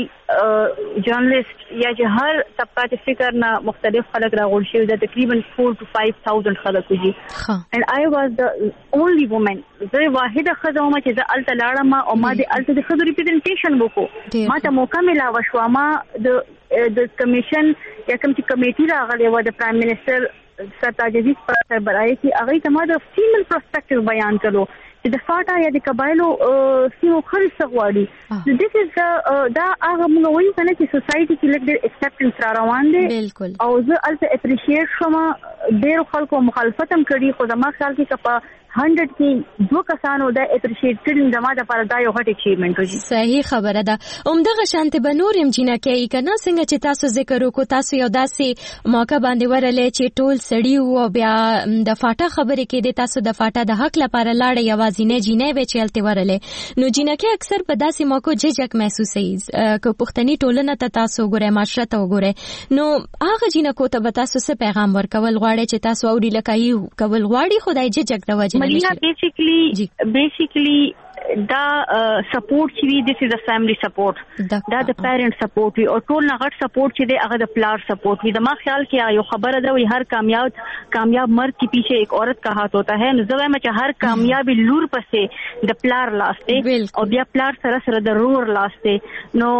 جرنالست یا چې هر طبقات فکر نه مختلف خلک راغول شي دا تقریبا four to five thousand خلک دي and I was the only woman زه واحده خزه وم چې زه الته لاړم او ما د الته د خزو ریپرزنټیشن وکړو ما ته موقع ملا وشو ما د د کمیشن یا کوم چې کمیټي راغلی و د پرایم منسٹر سرتاج عزیز پر سربراهي کې هغه ته ما د فیمیل پرسپیکټیو بیان کړو چې د فاټا یا د قبایلو سیمو خرڅ غواړي this is دا هغه موږ وایو کنه چې سوسايټي کې لږ ډېر اکسپټنس را روان دي بالکل او زه الته اپریشیټ شوم ډېر خلکو مخالفت هم کړي خو زما خیال کې کپا هندرد کې دوه کسانو دا اپریشیټ کړي زما د پر دا یو غټ اچیومنت وي صحیح خبره ده عمدغه شانته بنور يم جنا کوي کنه څنګه چې تاسو ذکر وکړو تاسو یو داسې موقع باندې ورلې چې ټول سړی وو بیا د فاټا خبرې کې د تاسو د فاټا د حق لپاره لاړ یوازې نه جینې به چلته ورلې نو جنکه اکثر په داسې موقع ججک محسوسي که پښتني ټولنه ته تاسو ګوره معاشره ته وګوره نو هغه جنکو ته به تاسو څه پیغام ورکول غواړي چې تاسو اوري لکای کول غواړي خدای ججک د وجه نه بیسیکلی بیسیکلی دا سپورټ چې وی دیس از ا فیملی سپورټ دا د پیرنټ سپورټ وی او ټول نه غټ سپورټ چې دی هغه د پلار سپورټ وی د ما خیال کې یو خبره ده وی هر کامیاب کامیاب مرد کے پیچھے ایک عورت کا ہاتھ ہوتا ہے نو زما چې هر کامیابی لور پسې د پلار لاسته او بیا پلار سره سره د رور لاسته نو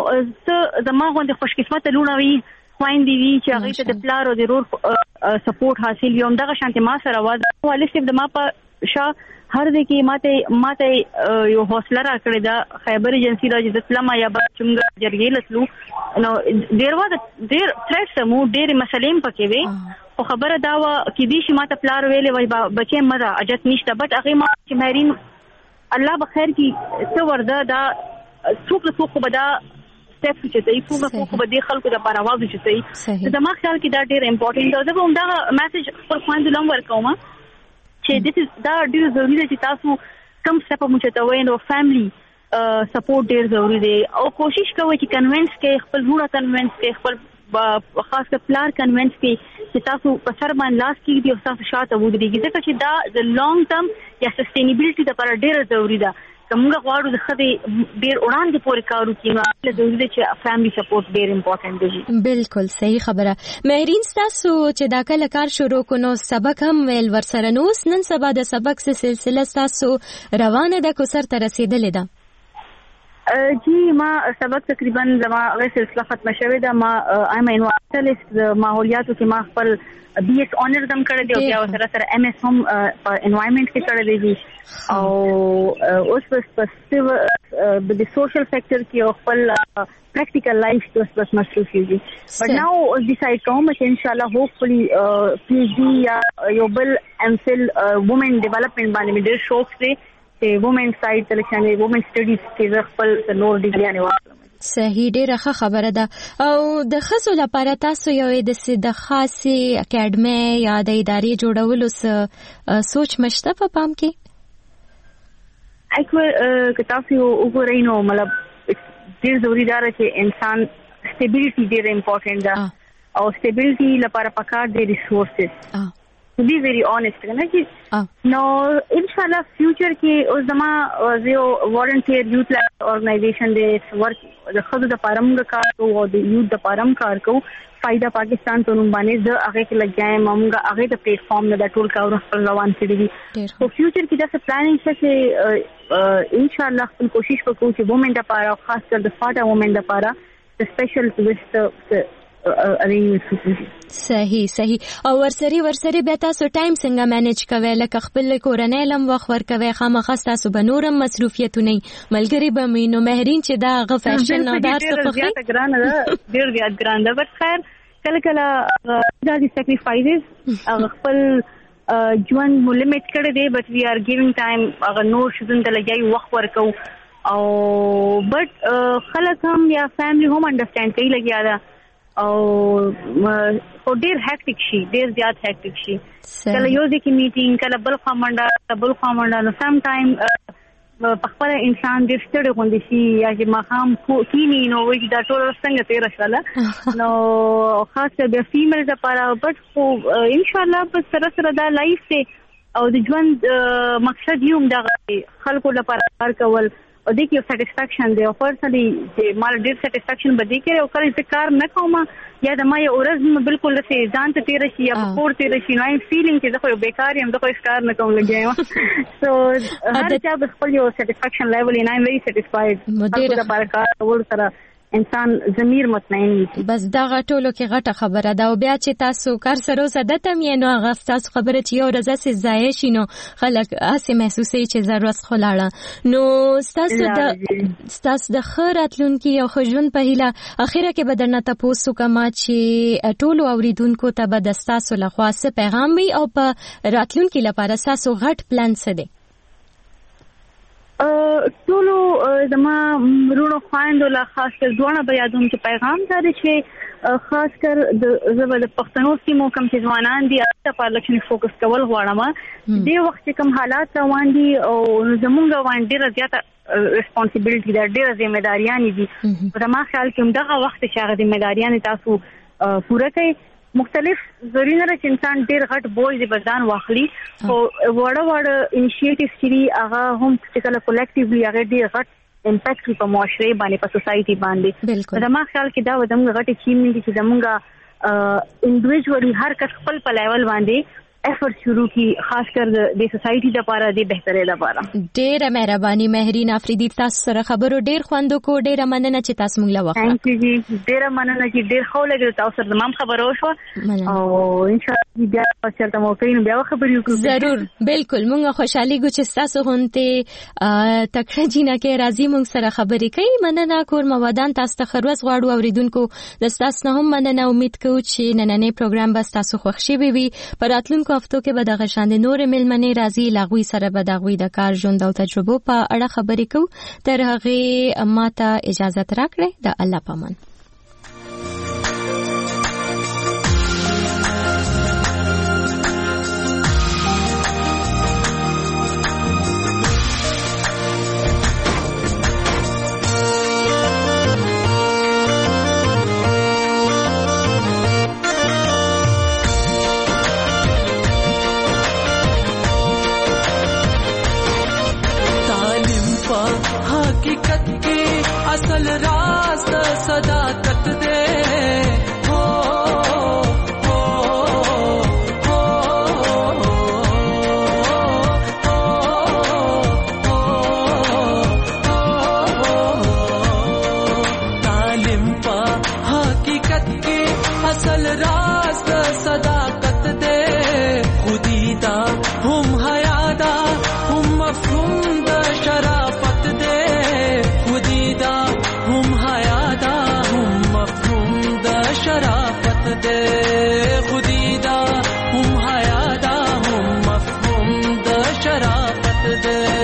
زما غوند خوش قسمت لونه وی خويندې وی چې هغه ته د پلار او د رور سپورټ حاصل یوم دغه شانته ما سره واده والي د ما په شا هر دې کې ماته ماته یو حوصله را کړی دا خیبر ایجنسی را چې اسلام یا بچنګ جرګې لسلو نو ډیر وخت ډیر ثریټس مو ډیر مسلې پکې وي خو خبره دا و کې دې چې ماته پلار ویلې وای بچي مزه اجت نشته بټ هغه ما چې مهرین الله بخیر کې څو ورده دا څوک څوک بدا سټیپ چې دی څوک څوک بده خلکو د پاره واځي چې دی دا ما خیال کې دا ډیر امپورټنت دی زه هم دا میسج خپل خويندو لوم ورکوم چې this is دا ډیر ضروری دی چې تاسو کم سټپ مو چتوي نو فیملی سپورټ ډیر ضروری دی او کوشش کوئ چې کنوینس کې خپل وړه کنوینس کې خپل خاص کر پلار کنوینس کې چې تاسو په سر باندې لاس کې دی او تاسو شاته ودرېږئ ځکه چې دا د لانګ ټرم یا سستینیبিলিټي لپاره ډیر ضروری ده کومه غواړو د خدي ډیر وړاندې پورې کارو کیږي ضروري دی چې فیملی سپورټ ډیر امپورټنت دی بالکل صحیح خبره مهرین تاسو چې دا کله کار شروع کونو سبق هم ویل ورسره نو نن سبا د سبق سلسله تاسو روانه ده کو سر ته رسیدلې ده جی ما سبق تقریبا زما غیر سلسله ختمه شوه ده ما ایم انوایرنمنټالیست د ماحولیاتو کې ما خپل بی ایس اونر دم کړی دی او بیا سره سره ایم ایس هم په انوایرنمنت کې کړی دی او اوس په د سوشل فیکٹر کې خپل پریکټیکل لایف کې اوس بس مصروف یو بٹ ناو ډیسایډ کوم چې ان شاء الله هوپفلی پی ایچ ڈی یا یو بل ام فل وومن ډیولپمنٹ باندې مې ډېر شوق دی چې وومن سایډ سلیکشن دی وومن سټډیز کې خپل نور ډیګری نه واخلم صحیح ډیره ښه خبره ده او د خصو لپاره تاسو یو د د خاصي اکیډمي یا د ادارې جوړولو څه سوچ مشته په پام کې اکو که تاسو وګورئ نو مطلب ډیر ضروري ده چې انسان سټیبিলিټي ډیر امپورټنت ده او سټیبিলিټي لپاره پکار دي ریسورسز to be very honest کنه چې نو ان شاء الله فیوچر کې اوس زما یو والنټیر یوث اورګنایزیشن دې ورک د خود د پارم کار کوو او د یوث د پارم کار کوو فائدہ پاکستان ته نوم باندې د هغه کې لګیایم موږ هغه د پلیټ فارم نه د ټول کار خپل روان کړی دي او فیوچر کې دا څه پلانینګ شته چې ان شاء الله خپل کوشش وکړو چې وومن د پاره خاص کر د فاټا وومن د پاره د سپیشل تویسټ صحیح صحیح او ورسري ورسري به تاسو ټایم څنګه مینج کوئ لکه خپل کورنۍ لم وخت ورکوي خامخا تاسو به نورم مصروفیتونه ملګری به مینو مهرین چې دا غ فیشن نه دار څه په خیر ګران ده ډیر زیات ګران ده بس خیر کله کله دا دي سیکریفایسز خپل ژوند مو لیمټ کړی دی بٹ وی آر ګیوینګ ټایم هغه نور شذن ته لګي وخت ورکو او بٹ خلک هم یا فیملی هم انډرستانډ کوي لګیا ده او خو ډیر هیکټیک شي ډیر زیات هیکټیک شي کله یو ځکه میټینګ کله بل خامنډا بل خامنډا نو سم ټایم په خپل انسان ډیر ستړي غوندي شي یا چې مخام کینی نو وایي دا ټول څنګه تیر شاله نو خاص د فیمیل لپاره بٹ خو ان شاء الله په سره سره دا لایف ته او د ژوند مقصد یوم د خلکو لپاره کار کول او دې کې یو سټیسفیکشن دی او پرسنلی چې مال ډیر سټیسفیکشن بده کې او کله چې کار نه کوم یا د ما یو ورځ بالکل لسه ځان ته تیر شي یا پور تیر شي نو فیلینګ چې زه خو بیکار یم زه خو کار نه کوم لګیم سو هر چا د خپل یو سټیسفیکشن لیول ان ایم ویری سټیسفاید مدیر د کار ور سره انسان ضمیر مطمئن وي بس دا غټولو کې غټه خبره ده او بیا چې تاسو کار سره سدته مې نو هغه تاسو خبره چې یو ورځ سه ضایع شي نو خلک اسې محسوسي چې ضرورت خلاړه نو تاسو د تاسو د خیراتلونکو یو خجون په هیله اخیره کې بدرنه تاسو کما چې ټولو اوریدونکو ته به د تاسو لخوا څه پیغام وي او په راتلونکو لپاره تاسو غټ پلان څه دی ټولو زما مرونو خواندو لا خاص کر ځوانه به یادوم چې پیغام دا دی چې خاص کر د زبر د پښتنو سیمو کم چې ځوانان دي په پارلیمنت فوکس کول غواړم د وخت کم حالات روان دي او زمونږ باندې ډیره زیاته ریسپانسیبিলিټي ده ډیره ځمېداریان دي په ما خیال کې دغه وخت چې هغه ځمېداریان تاسو پوره کړئ مختلف ضروري نه چې انسان ډیر غټ بوج دی بردان واخلي او وړه وړه انیشیټیوز چې هغه هم چې کله کلیکټیولی هغه ډیر غټ امپیکټ په معاشره باندې په سوسايټي باندې دا ما خیال کې دا ودمغه غټ اچیومنت چې زمونږه انډیویډوالي هر کس خپل په لیول باندې افورت شروع کی خاص کر د سوسايټي لپاره د بهتري لپاره ډیره مهرباني مهرین افریدی تاسو سره خبرو ډیر خوندو کو ډیره مننه چې تاسو موږ لا وخت ثانک یو جی ډیره مننه چې ډیر خو لګي تاسو سره تمام خبرو شو او ان شاء الله بیا چلته مو کوي بیا خبرې وکړو ضرور بالکل موږ خوشحالي ګو چې تاسو هونته تکړه جینا کې راضي موږ سره خبرې کوي مننه کور موادان تاسو ته خروس غواړو اوریدونکو د تاسو نه هم مننه امید کوم چې نننې پروګرام بس تاسو خوښ شي وي پر راتلونکو هفتو کې به د غشاند نور ملمنې راځي لاغوي سره به د غوي د کار ژوند او تجربو په اړه خبرې کوو تر هغه ماته اجازه راکړئ د الله پامان اصل راز صداقت دے ہو ہو ہو تعلیم پا حقیقت کی اصل راز صداقت دے خودی دا ہم حیادا ہم مفہوم دا شرافت دے خودی دا ہم حیادا ہم مفہوم دا شرافت دے خودی دا ہم حیادا ہم مفہوم دا شرافت دے